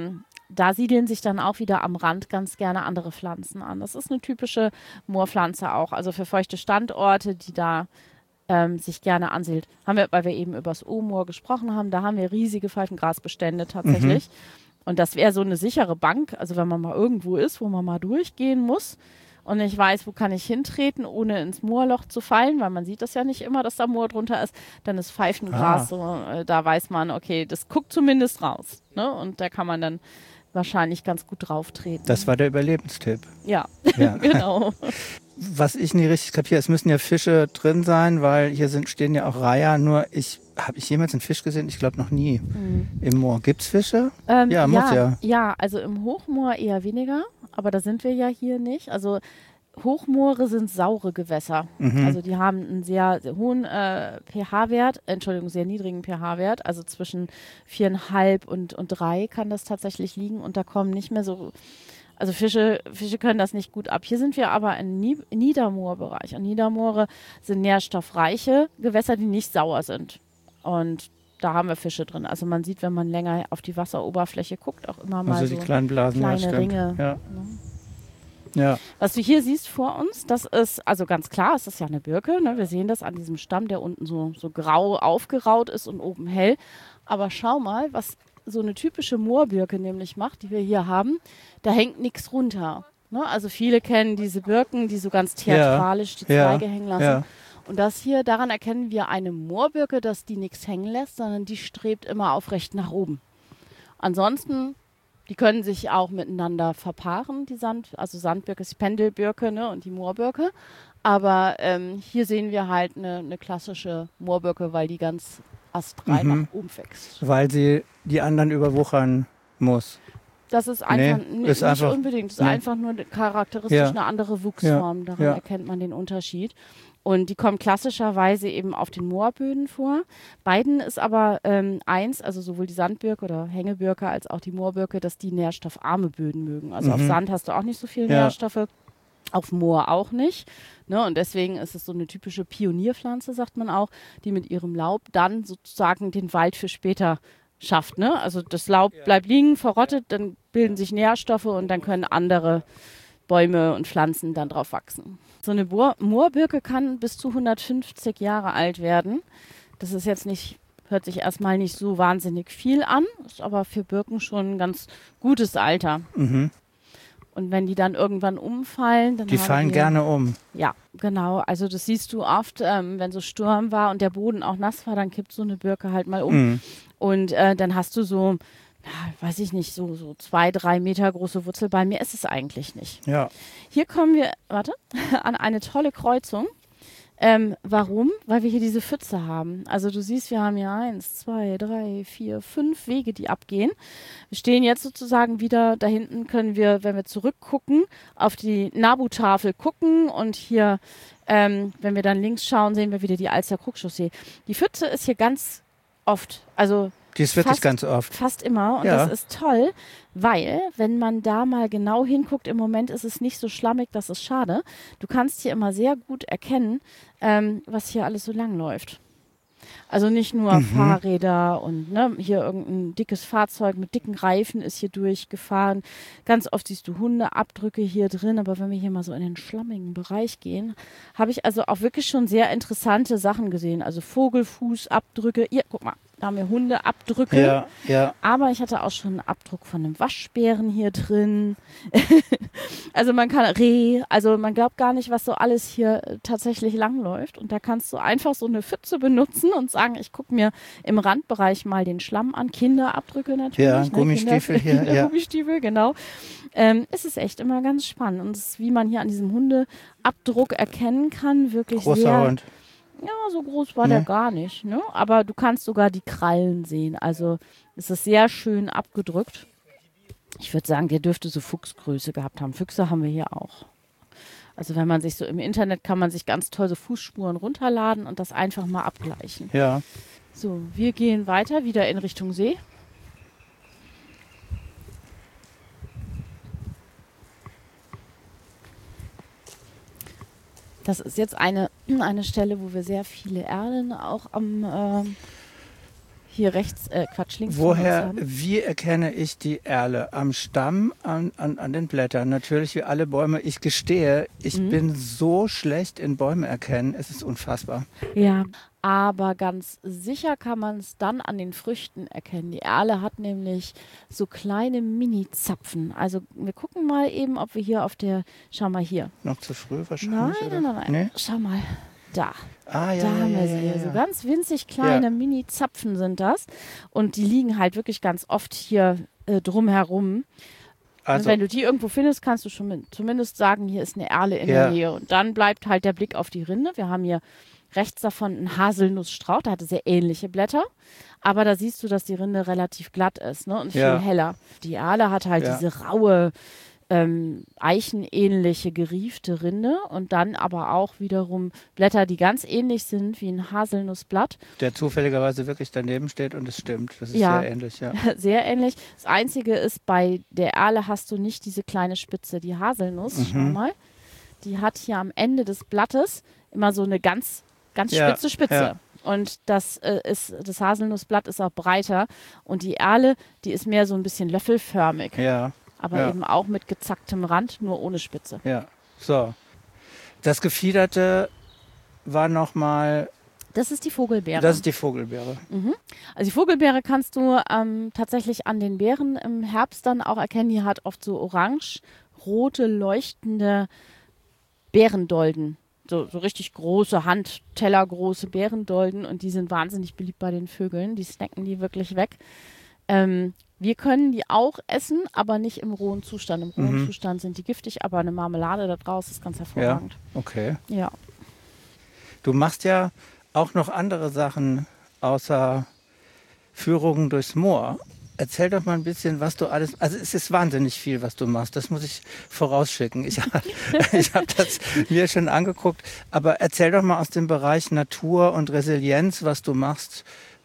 da siedeln sich dann auch wieder am Rand ganz gerne andere Pflanzen an. Das ist eine typische Moorpflanze auch, also für feuchte Standorte, die da sich gerne ansiedelt. Haben wir, weil wir eben über das O-Moor gesprochen haben, da haben wir riesige Pfeifengrasbestände tatsächlich. Und das wäre so eine sichere Bank, also wenn man mal irgendwo ist, wo man mal durchgehen muss und nicht weiß, wo kann ich hintreten, ohne ins Moorloch zu fallen, weil man sieht das ja nicht immer, dass da Moor drunter ist, dann ist Pfeifengras so, da weiß man, okay, das guckt zumindest raus. Ne? Und da kann man dann wahrscheinlich ganz gut drauf treten. Das war der Überlebenstipp. Ja, Ja. genau. Was ich nie richtig kapiere, es müssen ja Fische drin sein, weil hier stehen ja auch Reiher, nur habe ich jemals einen Fisch gesehen? Ich glaube noch nie. Im Moor. Gibt's Fische? Ja, muss ja. Ja, also im Hochmoor eher weniger, aber da sind wir ja hier nicht. Also Hochmoore sind saure Gewässer. Also die haben einen sehr, sehr hohen pH-Wert, sehr niedrigen pH-Wert, also zwischen 4,5 und 3 kann das tatsächlich liegen und da kommen nicht mehr so, also Fische können das nicht gut ab. Hier sind wir aber im Niedermoorbereich und Niedermoore sind nährstoffreiche Gewässer, die nicht sauer sind und da haben wir Fische drin. Also man sieht, wenn man länger auf die Wasseroberfläche guckt, auch immer mal Also so die kleinen Blasen, kleine Ringe. Ja. Ne? Ja. Was du hier siehst vor uns, das ist, also ganz klar, es ist ja eine Birke. Ne? Wir sehen das an diesem Stamm, der unten so grau aufgeraut ist und oben hell. Aber schau mal, was so eine typische Moorbirke nämlich macht, die wir hier haben. Da hängt nichts runter. Ne? Also viele kennen diese Birken, die so ganz theatralisch die Zweige hängen lassen. Ja. Und das hier, daran erkennen wir eine Moorbirke, dass die nichts hängen lässt, sondern die strebt immer aufrecht nach oben. Ansonsten, die können sich auch miteinander verpaaren, die Sandbirke ist die Pendelbirke, ne, und die Moorbirke. Aber hier sehen wir halt eine klassische Moorbirke, weil die ganz astrein nach oben wächst. Weil sie die anderen überwuchern muss. Das ist einfach, nicht unbedingt, das ist einfach nur charakteristisch eine andere Wuchsform. Daran erkennt man den Unterschied. Und die kommen klassischerweise eben auf den Moorböden vor. Beiden ist aber eins, also sowohl die Sandbirke oder Hängebirke als auch die Moorbirke, dass die nährstoffarme Böden mögen. Also auf Sand hast du auch nicht so viele Nährstoffe, auf Moor auch nicht. Ne? Und deswegen ist es so eine typische Pionierpflanze, sagt man auch, die mit ihrem Laub dann sozusagen den Wald für später schafft. Ne? Also das Laub bleibt liegen, verrottet, dann bilden sich Nährstoffe und dann können andere Bäume und Pflanzen dann drauf wachsen. So eine Moorbirke kann bis zu 150 Jahre alt werden. Das ist jetzt nicht, hört sich erstmal nicht so wahnsinnig viel an, ist aber für Birken schon ein ganz gutes Alter. Und wenn die dann irgendwann umfallen, dann die fallen gerne um. Ja, genau. Also das siehst du oft, wenn so Sturm war und der Boden auch nass war, dann kippt so eine Birke halt mal um. Und dann hast du so, weiß ich nicht, so 2-3 Meter große Wurzelballen. Mehr ist es eigentlich nicht. Ja. Hier kommen wir, an eine tolle Kreuzung. Warum? Weil wir hier diese Pfütze haben. Also du siehst, wir haben hier 1, 2, 3, 4, 5 Wege, die abgehen. Wir stehen jetzt sozusagen wieder, da hinten können wir, wenn wir zurückgucken, auf die Nabu-Tafel gucken und hier, wenn wir dann links schauen, sehen wir wieder die Alster-Krug-Chaussee. Die Pfütze ist hier ganz oft, also die ist wirklich ganz oft. Fast immer. Und das ist toll, weil, wenn man da mal genau hinguckt, im Moment ist es nicht so schlammig, das ist schade. Du kannst hier immer sehr gut erkennen, was hier alles so lang läuft. Also nicht nur Fahrräder und hier irgendein dickes Fahrzeug mit dicken Reifen ist hier durchgefahren. Ganz oft siehst du Hundeabdrücke hier drin, aber wenn wir hier mal so in den schlammigen Bereich gehen, habe ich also auch wirklich schon sehr interessante Sachen gesehen. Also Vogelfußabdrücke. Hier, guck mal. Da haben wir Hundeabdrücke. Ja. Aber ich hatte auch schon einen Abdruck von einem Waschbären hier drin. Also man kann also man glaubt gar nicht, was so alles hier tatsächlich langläuft. Und da kannst du einfach so eine Pfütze benutzen und sagen, ich gucke mir im Randbereich mal den Schlamm an. Kinderabdrücke natürlich. Ja, Gummistiefel hier. Gummistiefel, genau. Es ist echt immer ganz spannend. Und es ist, wie man hier an diesem Hundeabdruck erkennen kann, wirklich großer sehr... Hund. Ja, so groß war der gar nicht, ne? Aber du kannst sogar die Krallen sehen. Also es ist sehr schön abgedrückt. Ich würde sagen, der dürfte so Fuchsgröße gehabt haben. Füchse haben wir hier auch. Also wenn man sich so im Internet, kann man sich ganz toll so Fußspuren runterladen und das einfach mal abgleichen. Ja. So, wir gehen weiter, wieder in Richtung See. Das ist jetzt eine Stelle, wo wir sehr viele Erlen auch am hier rechts, links von uns haben. Wie erkenne ich die Erle? Am Stamm, an den Blättern. Natürlich wie alle Bäume. Ich gestehe, ich bin so schlecht in Bäume erkennen. Es ist unfassbar. Ja, aber ganz sicher kann man es dann an den Früchten erkennen. Die Erle hat nämlich so kleine Mini-Zapfen. Also wir gucken mal eben, ob wir hier schau mal hier. Noch zu früh wahrscheinlich? Nein. Nee? Schau mal, da. Da haben wir sie. So ganz winzig kleine Mini-Zapfen sind das. Und die liegen halt wirklich ganz oft hier drumherum. Also, und wenn du die irgendwo findest, kannst du schon zumindest sagen, hier ist eine Erle in der Nähe. Und dann bleibt halt der Blick auf die Rinde. Wir haben hier rechts davon einen Haselnussstrauch, der hatte sehr ähnliche Blätter. Aber da siehst du, dass die Rinde relativ glatt ist, ne? Und viel heller. Die Erle hat halt diese raue, eichenähnliche, geriefte Rinde und dann aber auch wiederum Blätter, die ganz ähnlich sind wie ein Haselnussblatt. Der zufälligerweise wirklich daneben steht und es stimmt. Das ist sehr ähnlich, ja. Sehr ähnlich. Das Einzige ist, bei der Erle hast du nicht diese kleine Spitze. Die Haselnuss, schau mal, die hat hier am Ende des Blattes immer so eine ganz spitze Spitze. Ja. Und das Haselnussblatt ist auch breiter und die Erle, die ist mehr so ein bisschen löffelförmig. Ja. Aber eben auch mit gezacktem Rand, nur ohne Spitze. Ja, so. Das Gefiederte war nochmal... Das ist die Vogelbeere. Das ist die Vogelbeere. Also die Vogelbeere kannst du tatsächlich an den Beeren im Herbst dann auch erkennen. Die hat oft so orange-rote, leuchtende Beerendolden. So richtig große, handtellergroße Beerendolden. Und die sind wahnsinnig beliebt bei den Vögeln. Die snacken die wirklich weg. Wir können die auch essen, aber nicht im rohen Zustand. Im rohen Zustand sind die giftig, aber eine Marmelade da draus ist ganz hervorragend. Ja, okay. Ja. Du machst ja auch noch andere Sachen außer Führungen durchs Moor. Erzähl doch mal ein bisschen, was du alles... Also es ist wahnsinnig viel, was du machst. Das muss ich vorausschicken. Ich habe das mir schon angeguckt. Aber erzähl doch mal aus dem Bereich Natur und Resilienz, was du machst.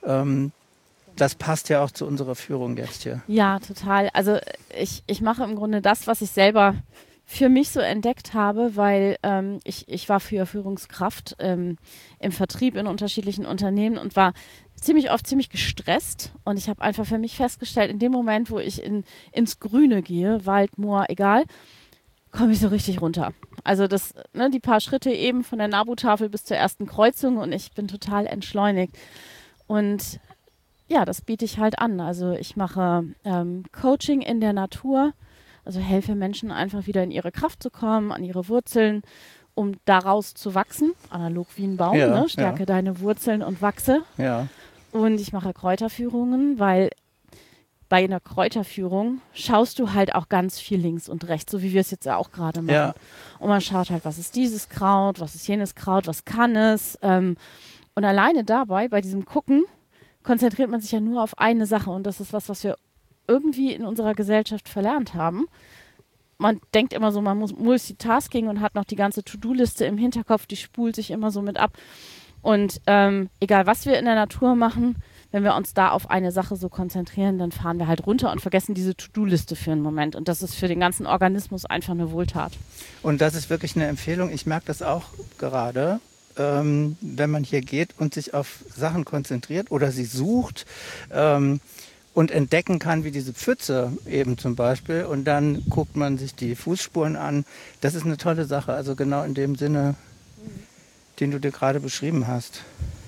Das passt ja auch zu unserer Führung jetzt hier. Ja, total. Also ich mache im Grunde das, was ich selber für mich so entdeckt habe, weil ich war früher Führungskraft im Vertrieb in unterschiedlichen Unternehmen und war ziemlich oft ziemlich gestresst. Und ich habe einfach für mich festgestellt, in dem Moment, wo ich ins Grüne gehe, Wald, Moor, egal, komme ich so richtig runter. Also die paar Schritte eben von der Nabu-Tafel bis zur ersten Kreuzung und ich bin total entschleunigt. Und ja, das biete ich halt an. Also ich mache Coaching in der Natur, also helfe Menschen einfach wieder in ihre Kraft zu kommen, an ihre Wurzeln, um daraus zu wachsen, analog wie ein Baum, ne? Stärke deine Wurzeln und wachse. Ja. Und ich mache Kräuterführungen, weil bei einer Kräuterführung schaust du halt auch ganz viel links und rechts, so wie wir es jetzt auch gerade machen. Ja. Und man schaut halt, was ist dieses Kraut, was ist jenes Kraut, was kann es. Und alleine dabei, bei diesem Gucken, konzentriert man sich ja nur auf eine Sache. Und das ist was wir irgendwie in unserer Gesellschaft verlernt haben. Man denkt immer so, man muss Multitasking und hat noch die ganze To-Do-Liste im Hinterkopf, die spult sich immer so mit ab. Und egal, was wir in der Natur machen, wenn wir uns da auf eine Sache so konzentrieren, dann fahren wir halt runter und vergessen diese To-Do-Liste für einen Moment. Und das ist für den ganzen Organismus einfach eine Wohltat. Und das ist wirklich eine Empfehlung. Ich merke das auch gerade, wenn man hier geht und sich auf Sachen konzentriert oder sie sucht und entdecken kann, wie diese Pfütze eben zum Beispiel. Und dann guckt man sich die Fußspuren an. Das ist eine tolle Sache. Also genau in dem Sinne, den du dir gerade beschrieben hast.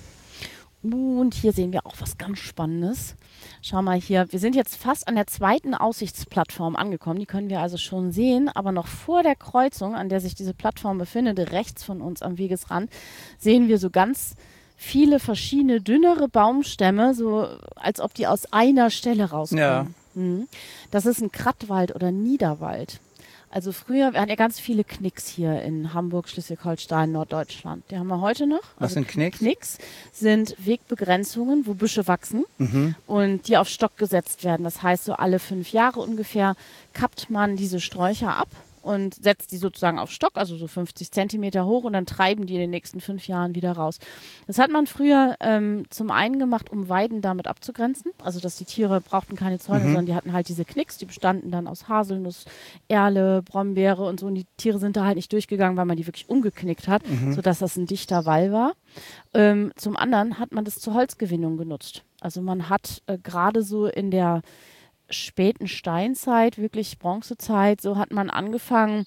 Und hier sehen wir auch was ganz Spannendes. Schau mal hier, wir sind jetzt fast an der zweiten Aussichtsplattform angekommen. Die können wir also schon sehen, aber noch vor der Kreuzung, an der sich diese Plattform befindet, rechts von uns am Wegesrand, sehen wir so ganz viele verschiedene dünnere Baumstämme, so als ob die aus einer Stelle rauskommen. Ja. Das ist ein Krattwald oder Niederwald. Also früher, wir hatten ja ganz viele Knicks hier in Hamburg, Schleswig-Holstein, Norddeutschland. Die haben wir heute noch. Was sind Knicks? Knicks sind Wegbegrenzungen, wo Büsche wachsen und die auf Stock gesetzt werden. Das heißt, so alle 5 Jahre ungefähr kappt man diese Sträucher ab und setzt die sozusagen auf Stock, also so 50 Zentimeter hoch, und dann treiben die in den nächsten 5 Jahren wieder raus. Das hat man früher zum einen gemacht, um Weiden damit abzugrenzen, also dass die Tiere brauchten keine Zäune, sondern die hatten halt diese Knicks, die bestanden dann aus Haselnuss, Erle, Brombeere und so, und die Tiere sind da halt nicht durchgegangen, weil man die wirklich umgeknickt hat, sodass das ein dichter Wall war. Zum anderen hat man das zur Holzgewinnung genutzt. Also man hat gerade so in der späten Steinzeit, wirklich Bronzezeit, so hat man angefangen,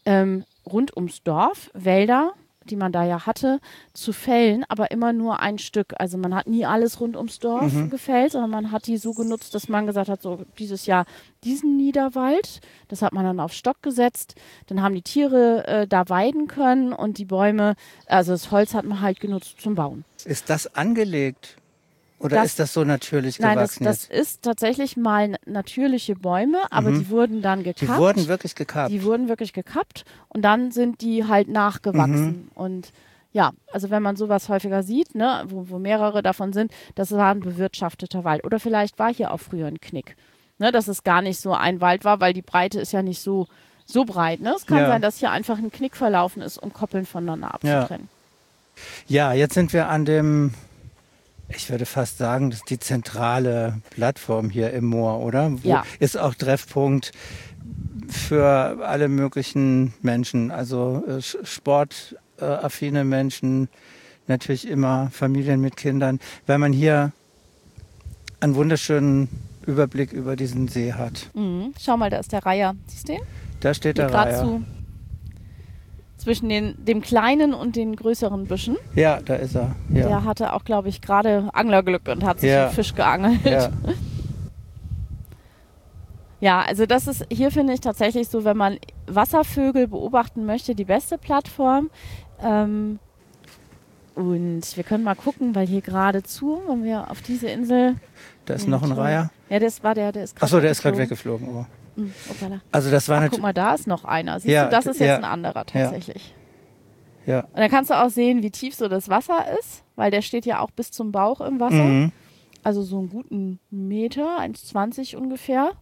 rund ums Dorf Wälder, die man da ja hatte, zu fällen, aber immer nur ein Stück. Also man hat nie alles rund ums Dorf gefällt, sondern man hat die so genutzt, dass man gesagt hat, so dieses Jahr diesen Niederwald, das hat man dann auf Stock gesetzt, dann haben die Tiere da weiden können und die Bäume, also das Holz hat man halt genutzt zum Bauen. Ist das angelegt? Oder ist das so natürlich gewachsen? Nein, das ist tatsächlich mal natürliche Bäume, aber die wurden dann gekappt. Die wurden wirklich gekappt? Die wurden wirklich gekappt und dann sind die halt nachgewachsen. Und ja, also wenn man sowas häufiger sieht, ne, wo mehrere davon sind, das war ein bewirtschafteter Wald. Oder vielleicht war hier auch früher ein Knick, ne, dass es gar nicht so ein Wald war, weil die Breite ist ja nicht so breit. Ne? Es kann sein, dass hier einfach ein Knick verlaufen ist, um Koppeln voneinander abzutrennen. Ja, jetzt sind wir an dem... Ich würde fast sagen, das ist die zentrale Plattform hier im Moor, oder? Ist auch Treffpunkt für alle möglichen Menschen, also sportaffine Menschen, natürlich immer Familien mit Kindern, weil man hier einen wunderschönen Überblick über diesen See hat. Schau mal, da ist der Reiher. Siehst du den? Da steht der Reiher. Zwischen dem kleinen und den größeren Büschen. Ja, da ist er. Ja. Der hatte auch, glaube ich, gerade Anglerglück und hat sich einen Fisch geangelt. Ja, also das ist, hier finde ich tatsächlich so, wenn man Wasservögel beobachten möchte, die beste Plattform. Und wir können mal gucken, weil hier geradezu, wenn wir auf diese Insel... Da ist noch ein Reiher. Ja, der ist gerade Achso, der ist gerade weggeflogen. Oh. Also das war guck mal, da ist noch einer. Siehst du, das ist jetzt ein anderer tatsächlich. Ja. Und dann kannst du auch sehen, wie tief so das Wasser ist, weil der steht ja auch bis zum Bauch im Wasser. Also so einen guten Meter, 1,20 ungefähr.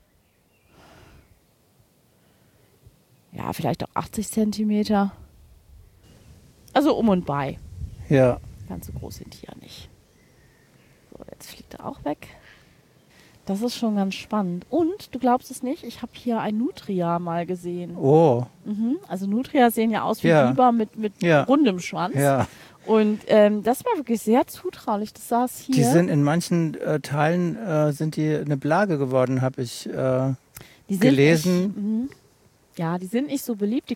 Ja, vielleicht auch 80 Zentimeter. Also um und bei. Ja. Ganz so groß sind die ja nicht. So, jetzt fliegt er auch weg. Das ist schon ganz spannend. Und, du glaubst es nicht, ich habe hier ein Nutria mal gesehen. Oh. Also Nutrias sehen ja aus wie Biber mit rundem Schwanz. Ja. Und das war wirklich sehr zutraulich. Das saß hier. Die sind in manchen Teilen sind die eine Plage geworden, habe ich gelesen. Ja, die sind nicht so beliebt.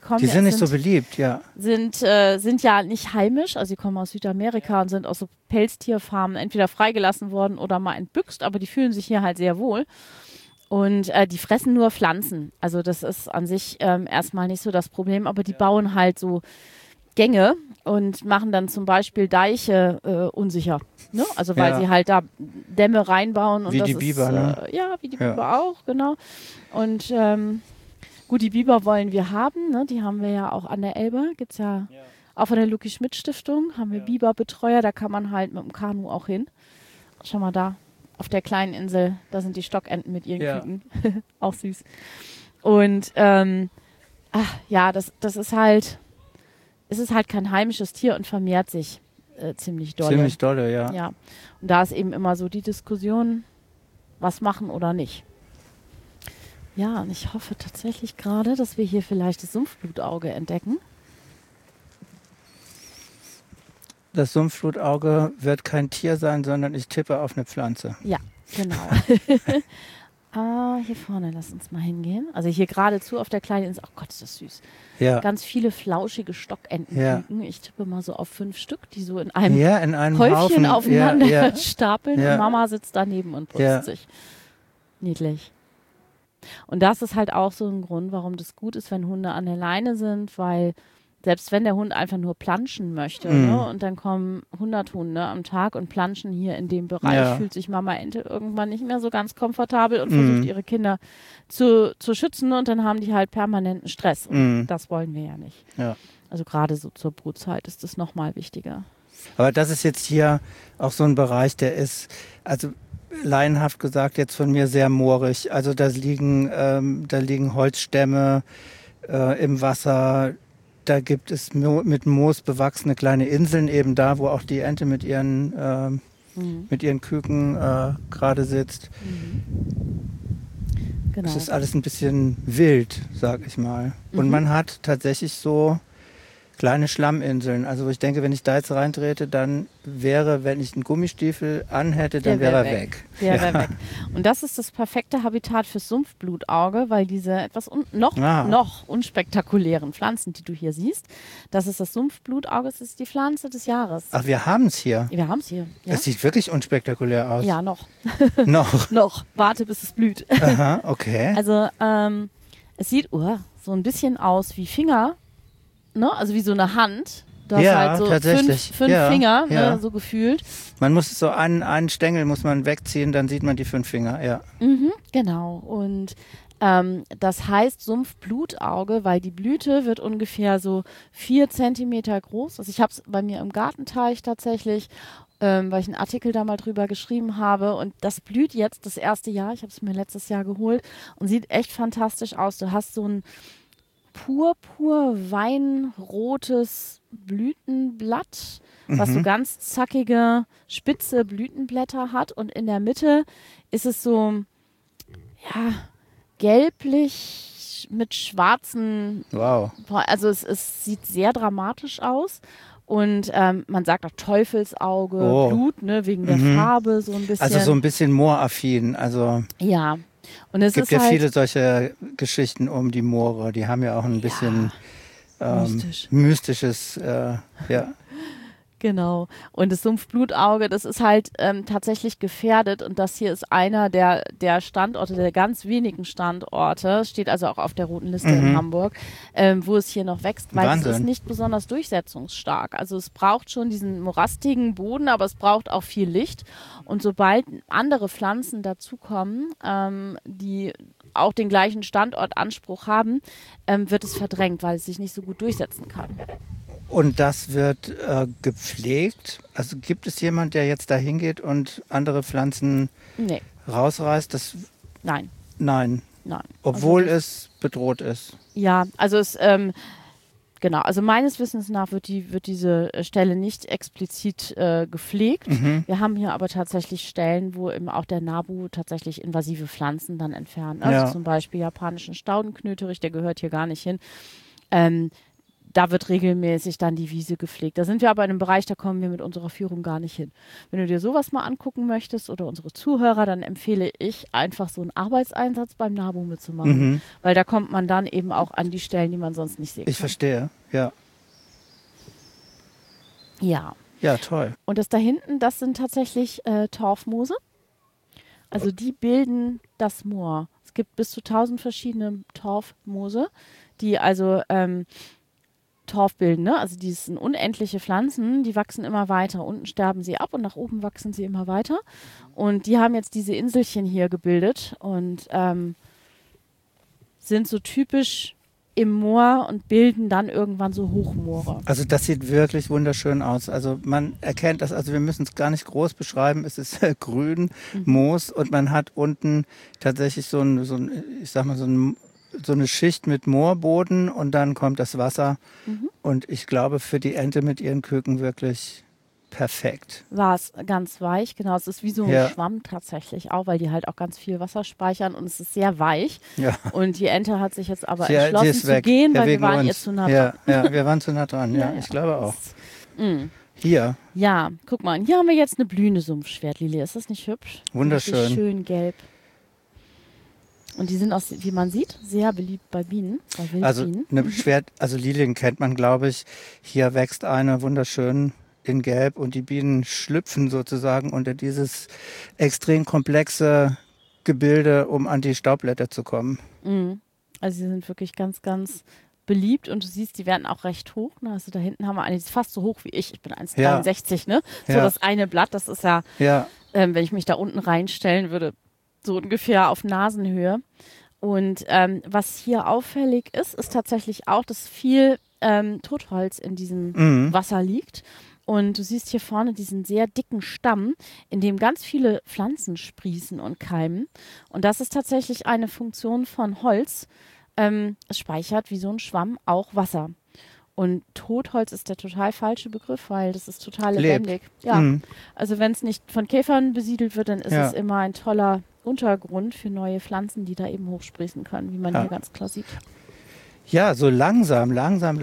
Sind ja nicht heimisch, also die kommen aus Südamerika und sind aus so Pelztierfarmen entweder freigelassen worden oder mal entbüchst, aber die fühlen sich hier halt sehr wohl. Und die fressen nur Pflanzen. Also das ist an sich erstmal nicht so das Problem, aber die bauen halt so Gänge und machen dann zum Beispiel Deiche unsicher. Ne? Also weil sie halt da Dämme reinbauen. Und wie das die Biber, ne? Ja, wie die Biber auch, genau. Und gut, die Biber wollen wir haben. Ne? Die haben wir ja auch an der Elbe. Gibt es ja auch von der Luki-Schmidt-Stiftung. Haben wir Biberbetreuer. Da kann man halt mit dem Kanu auch hin. Schau mal da. Auf der kleinen Insel, da sind die Stockenten mit ihren Küken. Auch süß. Und das ist halt, es ist halt kein heimisches Tier und vermehrt sich ziemlich doll. Ziemlich dolle, ja. Ja. Und da ist eben immer so die Diskussion, was machen oder nicht. Ja, und ich hoffe tatsächlich gerade, dass wir hier vielleicht das Sumpfblutauge entdecken. Das Sumpfblutauge wird kein Tier sein, sondern ich tippe auf eine Pflanze. Ja, genau. Hier vorne, lass uns mal hingehen. Also hier geradezu auf der kleinen Insel. Oh Gott, ist das süß. Ja. Ganz viele flauschige Stockentenküken. Ich tippe mal so auf 5 Stück, die so in einem Häufchen Haufen aufeinander stapeln. Ja. Und Mama sitzt daneben und putzt sich. Niedlich. Und das ist halt auch so ein Grund, warum das gut ist, wenn Hunde an der Leine sind, weil selbst wenn der Hund einfach nur planschen möchte, ne, und dann kommen 100 Hunde am Tag und planschen hier in dem Bereich, fühlt sich Mama Ente irgendwann nicht mehr so ganz komfortabel und versucht ihre Kinder zu schützen und dann haben die halt permanenten Stress. Und das wollen wir ja nicht. Ja. Also gerade so zur Brutzeit ist das nochmal wichtiger. Aber das ist jetzt hier auch so ein Bereich, der ist, also laienhaft gesagt, jetzt von mir sehr moorig. Also da liegen Holzstämme im Wasser. Da gibt es mit Moos bewachsene kleine Inseln eben da, wo auch die Ente mit ihren Küken gerade sitzt. Genau. Es ist alles ein bisschen wild, sag ich mal. Und man hat tatsächlich so kleine Schlamminseln. Also ich denke, wenn ich da jetzt reintrete, dann wäre, wenn ich einen Gummistiefel anhätte, dann wäre er weg. Der wäre weg. Und das ist das perfekte Habitat fürs Sumpfblutauge, weil diese etwas noch unspektakulären Pflanzen, die du hier siehst, das ist das Sumpfblutauge, das ist die Pflanze des Jahres. Ach, wir haben es hier. Wir haben es hier. Ja? Es sieht wirklich unspektakulär aus. Ja, noch. Noch. Warte, bis es blüht. Aha, okay. Also es sieht so ein bisschen aus wie Finger, ne? Also wie so eine Hand. Du hast halt so tatsächlich. fünf Finger, ne? So gefühlt. Man muss so einen Stängel muss man wegziehen, dann sieht man die 5 Finger, ja. Genau. Und das heißt Sumpfblutauge, weil die Blüte wird ungefähr so 4 Zentimeter groß. Also ich habe es bei mir im Gartenteich tatsächlich, weil ich einen Artikel da mal drüber geschrieben habe. Und das blüht jetzt das erste Jahr. Ich habe es mir letztes Jahr geholt und sieht echt fantastisch aus. Du hast so ein purpur-weinrotes Blütenblatt, was so ganz zackige, spitze Blütenblätter hat. Und in der Mitte ist es so, gelblich mit schwarzen. Wow. Also es sieht sehr dramatisch aus. Und man sagt auch Teufelsauge, Blut, ne, wegen der Farbe so ein bisschen. Also so ein bisschen mooraffin. Also ja. Und es gibt ist ja halt viele solche Geschichten um die Moore. Die haben ja auch ein bisschen mystisches, Genau. Und das Sumpfblutauge, das ist halt tatsächlich gefährdet. Und das hier ist einer der Standorte, der ganz wenigen Standorte, steht also auch auf der roten Liste in Hamburg, wo es hier noch wächst, weil es ist nicht besonders durchsetzungsstark. Also es braucht schon diesen morastigen Boden, aber es braucht auch viel Licht. Und sobald andere Pflanzen dazukommen, die auch den gleichen Standortanspruch haben, wird es verdrängt, weil es sich nicht so gut durchsetzen kann. Und das wird gepflegt? Also gibt es jemand, der jetzt da hingeht und andere Pflanzen rausreißt? Nein. Nein. Obwohl es bedroht ist. Ja, also es, genau, also meines Wissens nach wird diese Stelle nicht explizit gepflegt. Wir haben hier aber tatsächlich Stellen, wo eben auch der Nabu tatsächlich invasive Pflanzen dann entfernt. Also zum Beispiel japanischen Staudenknöterich, der gehört hier gar nicht hin. Da wird regelmäßig dann die Wiese gepflegt. Da sind wir aber in einem Bereich, da kommen wir mit unserer Führung gar nicht hin. Wenn du dir sowas mal angucken möchtest oder unsere Zuhörer, dann empfehle ich einfach so einen Arbeitseinsatz beim NABU mitzumachen. Weil da kommt man dann eben auch an die Stellen, die man sonst nicht sehen kann. Ich verstehe, ja. Ja. Ja, toll. Und das da hinten, das sind tatsächlich Torfmoose. Also die bilden das Moor. Es gibt bis zu 1000 verschiedene Torfmoose, die also Torf bilden. Ne? Also die sind unendliche Pflanzen, die wachsen immer weiter. Unten sterben sie ab und nach oben wachsen sie immer weiter. Und die haben jetzt diese Inselchen hier gebildet und sind so typisch im Moor und bilden dann irgendwann so Hochmoore. Also das sieht wirklich wunderschön aus. Also man erkennt das, also wir müssen es gar nicht groß beschreiben. Es ist grün, Moos und man hat unten tatsächlich so eine Schicht mit Moorboden und dann kommt das Wasser. Und ich glaube für die Ente mit ihren Küken wirklich perfekt. War es ganz weich, genau. Es ist wie so ein Schwamm tatsächlich auch, weil die halt auch ganz viel Wasser speichern und es ist sehr weich. Ja. Und die Ente hat sich jetzt aber entschlossen zu gehen, weil wir waren ihr zu nah dran. Ja, wir waren zu nah dran, ja, ich glaube auch. Hier. Ja, guck mal, hier haben wir jetzt eine blühende Sumpfschwertlilie. Ist das nicht hübsch? Wunderschön. Schön gelb. Und die sind auch, wie man sieht, sehr beliebt bei Bienen, bei Wildbienen. Also Lilien kennt man, glaube ich. Hier wächst eine wunderschön in Gelb und die Bienen schlüpfen sozusagen unter dieses extrem komplexe Gebilde, um an die Staubblätter zu kommen. Also sie sind wirklich ganz, ganz beliebt und du siehst, die werden auch recht hoch. Ne? Also da hinten haben wir eine, die ist fast so hoch wie ich. Ich bin 1,63, ne? So das eine Blatt, das ist ja, wenn ich mich da unten reinstellen würde, so ungefähr auf Nasenhöhe. Und was hier auffällig ist, ist tatsächlich auch, dass viel Totholz in diesem Wasser liegt. Und du siehst hier vorne diesen sehr dicken Stamm, in dem ganz viele Pflanzen sprießen und keimen. Und das ist tatsächlich eine Funktion von Holz. Es speichert wie so ein Schwamm auch Wasser. Und Totholz ist der total falsche Begriff, weil das ist total lebendig. Ja. Also wenn es nicht von Käfern besiedelt wird, dann ist es immer ein toller Untergrund für neue Pflanzen, die da eben hochsprießen können, wie man hier ganz klar sieht. Ja, so langsam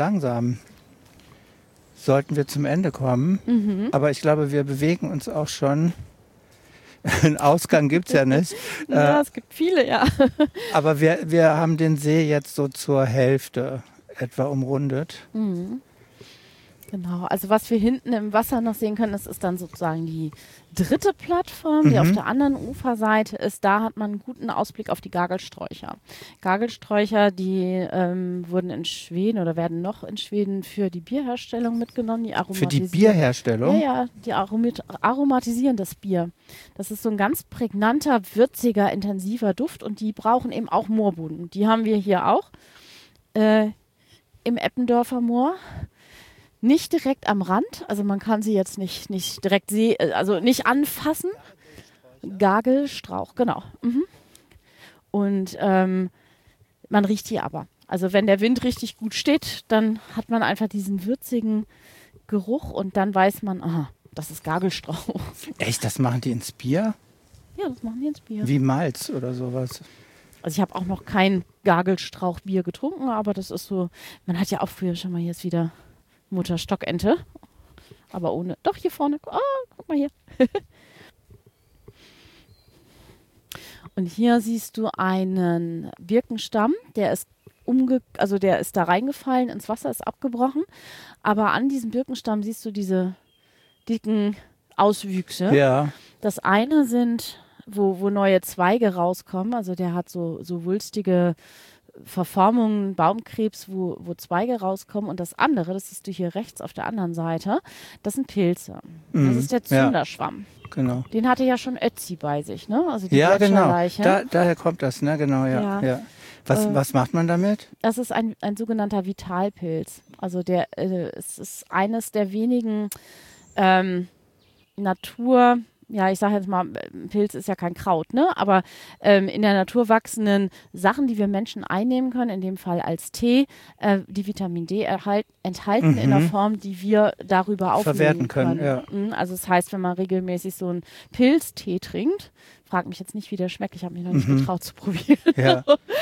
sollten wir zum Ende kommen. Aber ich glaube, wir bewegen uns auch schon. Einen Ausgang gibt es ja nicht. Ja, es gibt viele, ja. Aber wir haben den See jetzt so zur Hälfte etwa umrundet. Genau, also was wir hinten im Wasser noch sehen können, das ist dann sozusagen die dritte Plattform, die auf der anderen Uferseite ist. Da hat man einen guten Ausblick auf die Gagelsträucher. Gagelsträucher, die wurden in Schweden oder werden noch in Schweden für die Bierherstellung mitgenommen. Für die Bierherstellung? Ja, die aromatisieren das Bier. Das ist so ein ganz prägnanter, würziger, intensiver Duft und die brauchen eben auch Moorboden. Die haben wir hier auch im Eppendorfer Moor. Nicht direkt am Rand, also man kann sie jetzt nicht direkt also nicht anfassen. Gagelstrauch, genau. Und man riecht die aber. Also wenn der Wind richtig gut steht, dann hat man einfach diesen würzigen Geruch und dann weiß man, aha, das ist Gagelstrauch. Echt, das machen die ins Bier? Ja, das machen die ins Bier. Wie Malz oder sowas? Also ich habe auch noch kein Gagelstrauchbier getrunken, aber das ist so, man hat ja auch früher schon mal jetzt wieder Mutter Stockente, aber ohne, doch hier vorne, guck mal hier. Und hier siehst du einen Birkenstamm, der ist der ist da reingefallen ins Wasser, ist abgebrochen, aber an diesem Birkenstamm siehst du diese dicken Auswüchse. Ja. Das eine sind, wo neue Zweige rauskommen, also der hat so wulstige Verformungen, Baumkrebs, wo Zweige rauskommen. Und das andere, das siehst du hier rechts auf der anderen Seite, das sind Pilze. Das ist der Zunderschwamm. Ja, genau. Den hatte ja schon Ötzi bei sich, ne? Also die ja, genau. Gletscherleiche. Daher kommt das, ne? Genau, ja. Was macht man damit? Das ist ein sogenannter Vitalpilz. Also es ist eines der wenigen ich sage jetzt mal, Pilz ist ja kein Kraut, ne? Aber in der Natur wachsenden Sachen, die wir Menschen einnehmen können, in dem Fall als Tee, die Vitamin D enthalten in der Form, die wir darüber aufnehmen können. Ja. Also das heißt, wenn man regelmäßig so einen Pilztee trinkt, frag mich jetzt nicht, wie der schmeckt, ich habe mich noch nicht getraut zu probieren, ja.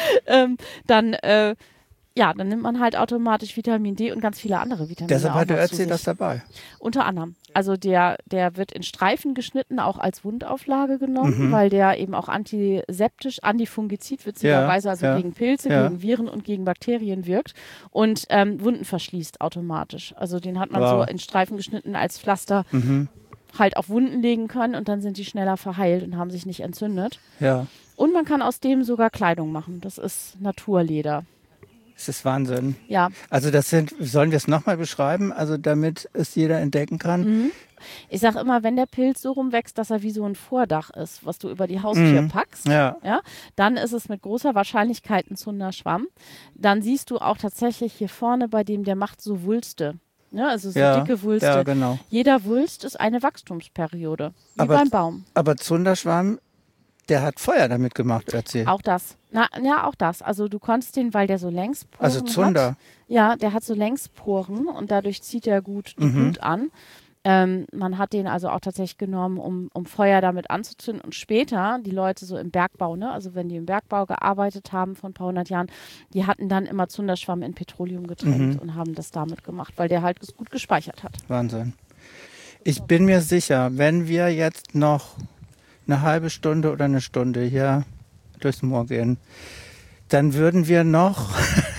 Dann nimmt man halt automatisch Vitamin D und ganz viele andere Vitamine. Deshalb hat der Ötzi das dabei. Unter anderem. Also der wird in Streifen geschnitten, auch als Wundauflage genommen, weil der eben auch antiseptisch, antifungizid witzigerweise, gegen Pilze, gegen Viren und gegen Bakterien wirkt und Wunden verschließt automatisch. Also den hat man so in Streifen geschnitten als Pflaster halt auf Wunden legen können und dann sind die schneller verheilt und haben sich nicht entzündet. Ja. Und man kann aus dem sogar Kleidung machen. Das ist Naturleder. Es ist Wahnsinn. Ja. Also sollen wir es nochmal beschreiben, also damit es jeder entdecken kann? Ich sage immer, wenn der Pilz so rumwächst, dass er wie so ein Vordach ist, was du über die Haustür packst, Ja. dann ist es mit großer Wahrscheinlichkeit ein Zunderschwamm. Dann siehst du auch tatsächlich hier vorne bei dem, der macht so Wulste. Ja, also so dicke Wulste. Ja, genau. Jeder Wulst ist eine Wachstumsperiode, wie beim Baum. Aber Zunderschwamm, der hat Feuer damit gemacht, erzähl. Auch das. Auch das. Also du konntest den, weil der so Längsporen Also Zunder. hat. Ja, der hat so Längsporen und dadurch zieht er gut die Glut an. Man hat den also auch tatsächlich genommen, um Feuer damit anzuzünden. Und später, die Leute so im Bergbau, ne, also wenn die im Bergbau gearbeitet haben vor ein paar hundert Jahren, die hatten dann immer Zunderschwamm in Petroleum getränkt und haben das damit gemacht, weil der halt gut gespeichert hat. Wahnsinn. Ich bin mir sicher, wenn wir jetzt noch eine halbe Stunde oder eine Stunde hier durchs Moor gehen, dann würden wir noch,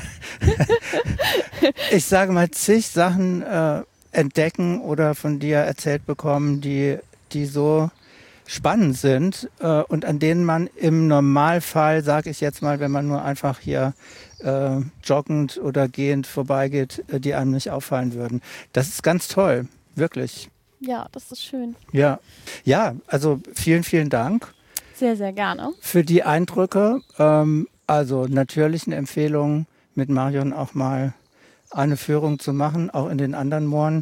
ich sage mal, zig Sachen entdecken oder von dir erzählt bekommen, die so spannend sind und an denen man im Normalfall, sage ich jetzt mal, wenn man nur einfach hier joggend oder gehend vorbeigeht, die einem nicht auffallen würden. Das ist ganz toll, wirklich. Ja, das ist schön. Ja, also vielen, vielen Dank. Sehr, sehr gerne. Für die Eindrücke. Also natürlich eine Empfehlung, mit Marion auch mal eine Führung zu machen, auch in den anderen Mooren.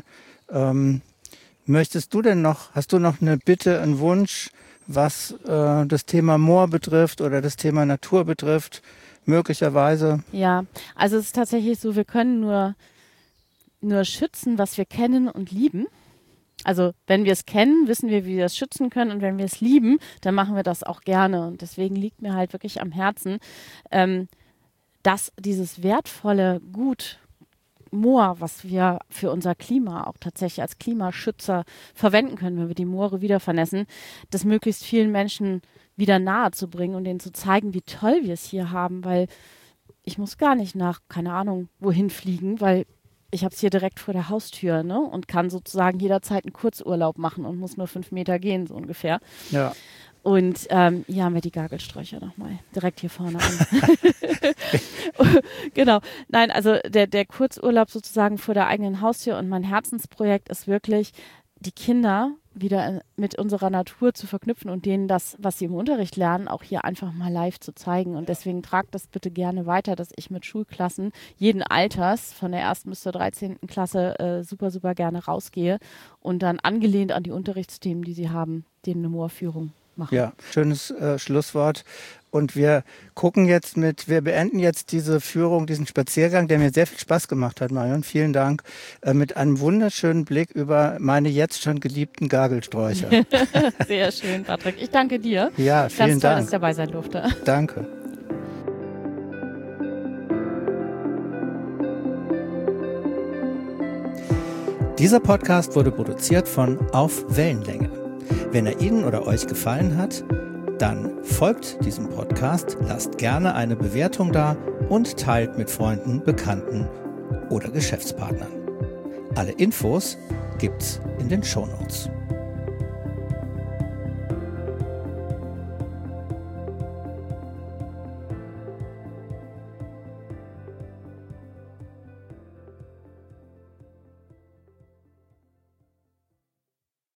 Hast du noch eine Bitte, einen Wunsch, was das Thema Moor betrifft oder das Thema Natur betrifft, möglicherweise? Ja, also es ist tatsächlich so, wir können nur schützen, was wir kennen und lieben. Also wenn wir es kennen, wissen wir, wie wir es schützen können, und wenn wir es lieben, dann machen wir das auch gerne. Und deswegen liegt mir halt wirklich am Herzen, dass dieses wertvolle Gut Moor, was wir für unser Klima auch tatsächlich als Klimaschützer verwenden können, wenn wir die Moore wieder vernässen, das möglichst vielen Menschen wieder nahe zu bringen und denen zu zeigen, wie toll wir es hier haben, weil ich muss gar nicht nach, keine Ahnung, wohin fliegen, weil ich habe es hier direkt vor der Haustür, ne, und kann sozusagen jederzeit einen Kurzurlaub machen und muss nur 5 Meter gehen, so ungefähr. Ja. Und hier haben wir die Gagelsträucher nochmal direkt hier vorne an. Genau. Nein, also der Kurzurlaub sozusagen vor der eigenen Haustür, und mein Herzensprojekt ist wirklich, die Kinder wieder mit unserer Natur zu verknüpfen und denen das, was sie im Unterricht lernen, auch hier einfach mal live zu zeigen. Und deswegen tragt das bitte gerne weiter, dass ich mit Schulklassen jeden Alters, von der 1. bis zur 13. Klasse, super, super gerne rausgehe und dann angelehnt an die Unterrichtsthemen, die sie haben, denen eine Moorführung machen. Ja, schönes Schlusswort. Und wir beenden jetzt diese Führung, diesen Spaziergang, der mir sehr viel Spaß gemacht hat, Marion. Vielen Dank. Mit einem wunderschönen Blick über meine jetzt schon geliebten Gagelsträucher. Sehr schön, Patrick. Ich danke dir. Ja, vielen Ganz toll, Dank. dass ich dabei sein durfte. Danke. Dieser Podcast wurde produziert von Auf Wellenlänge. Wenn er Ihnen oder euch gefallen hat, dann folgt diesem Podcast, lasst gerne eine Bewertung da und teilt mit Freunden, Bekannten oder Geschäftspartnern. Alle Infos gibt's in den Shownotes.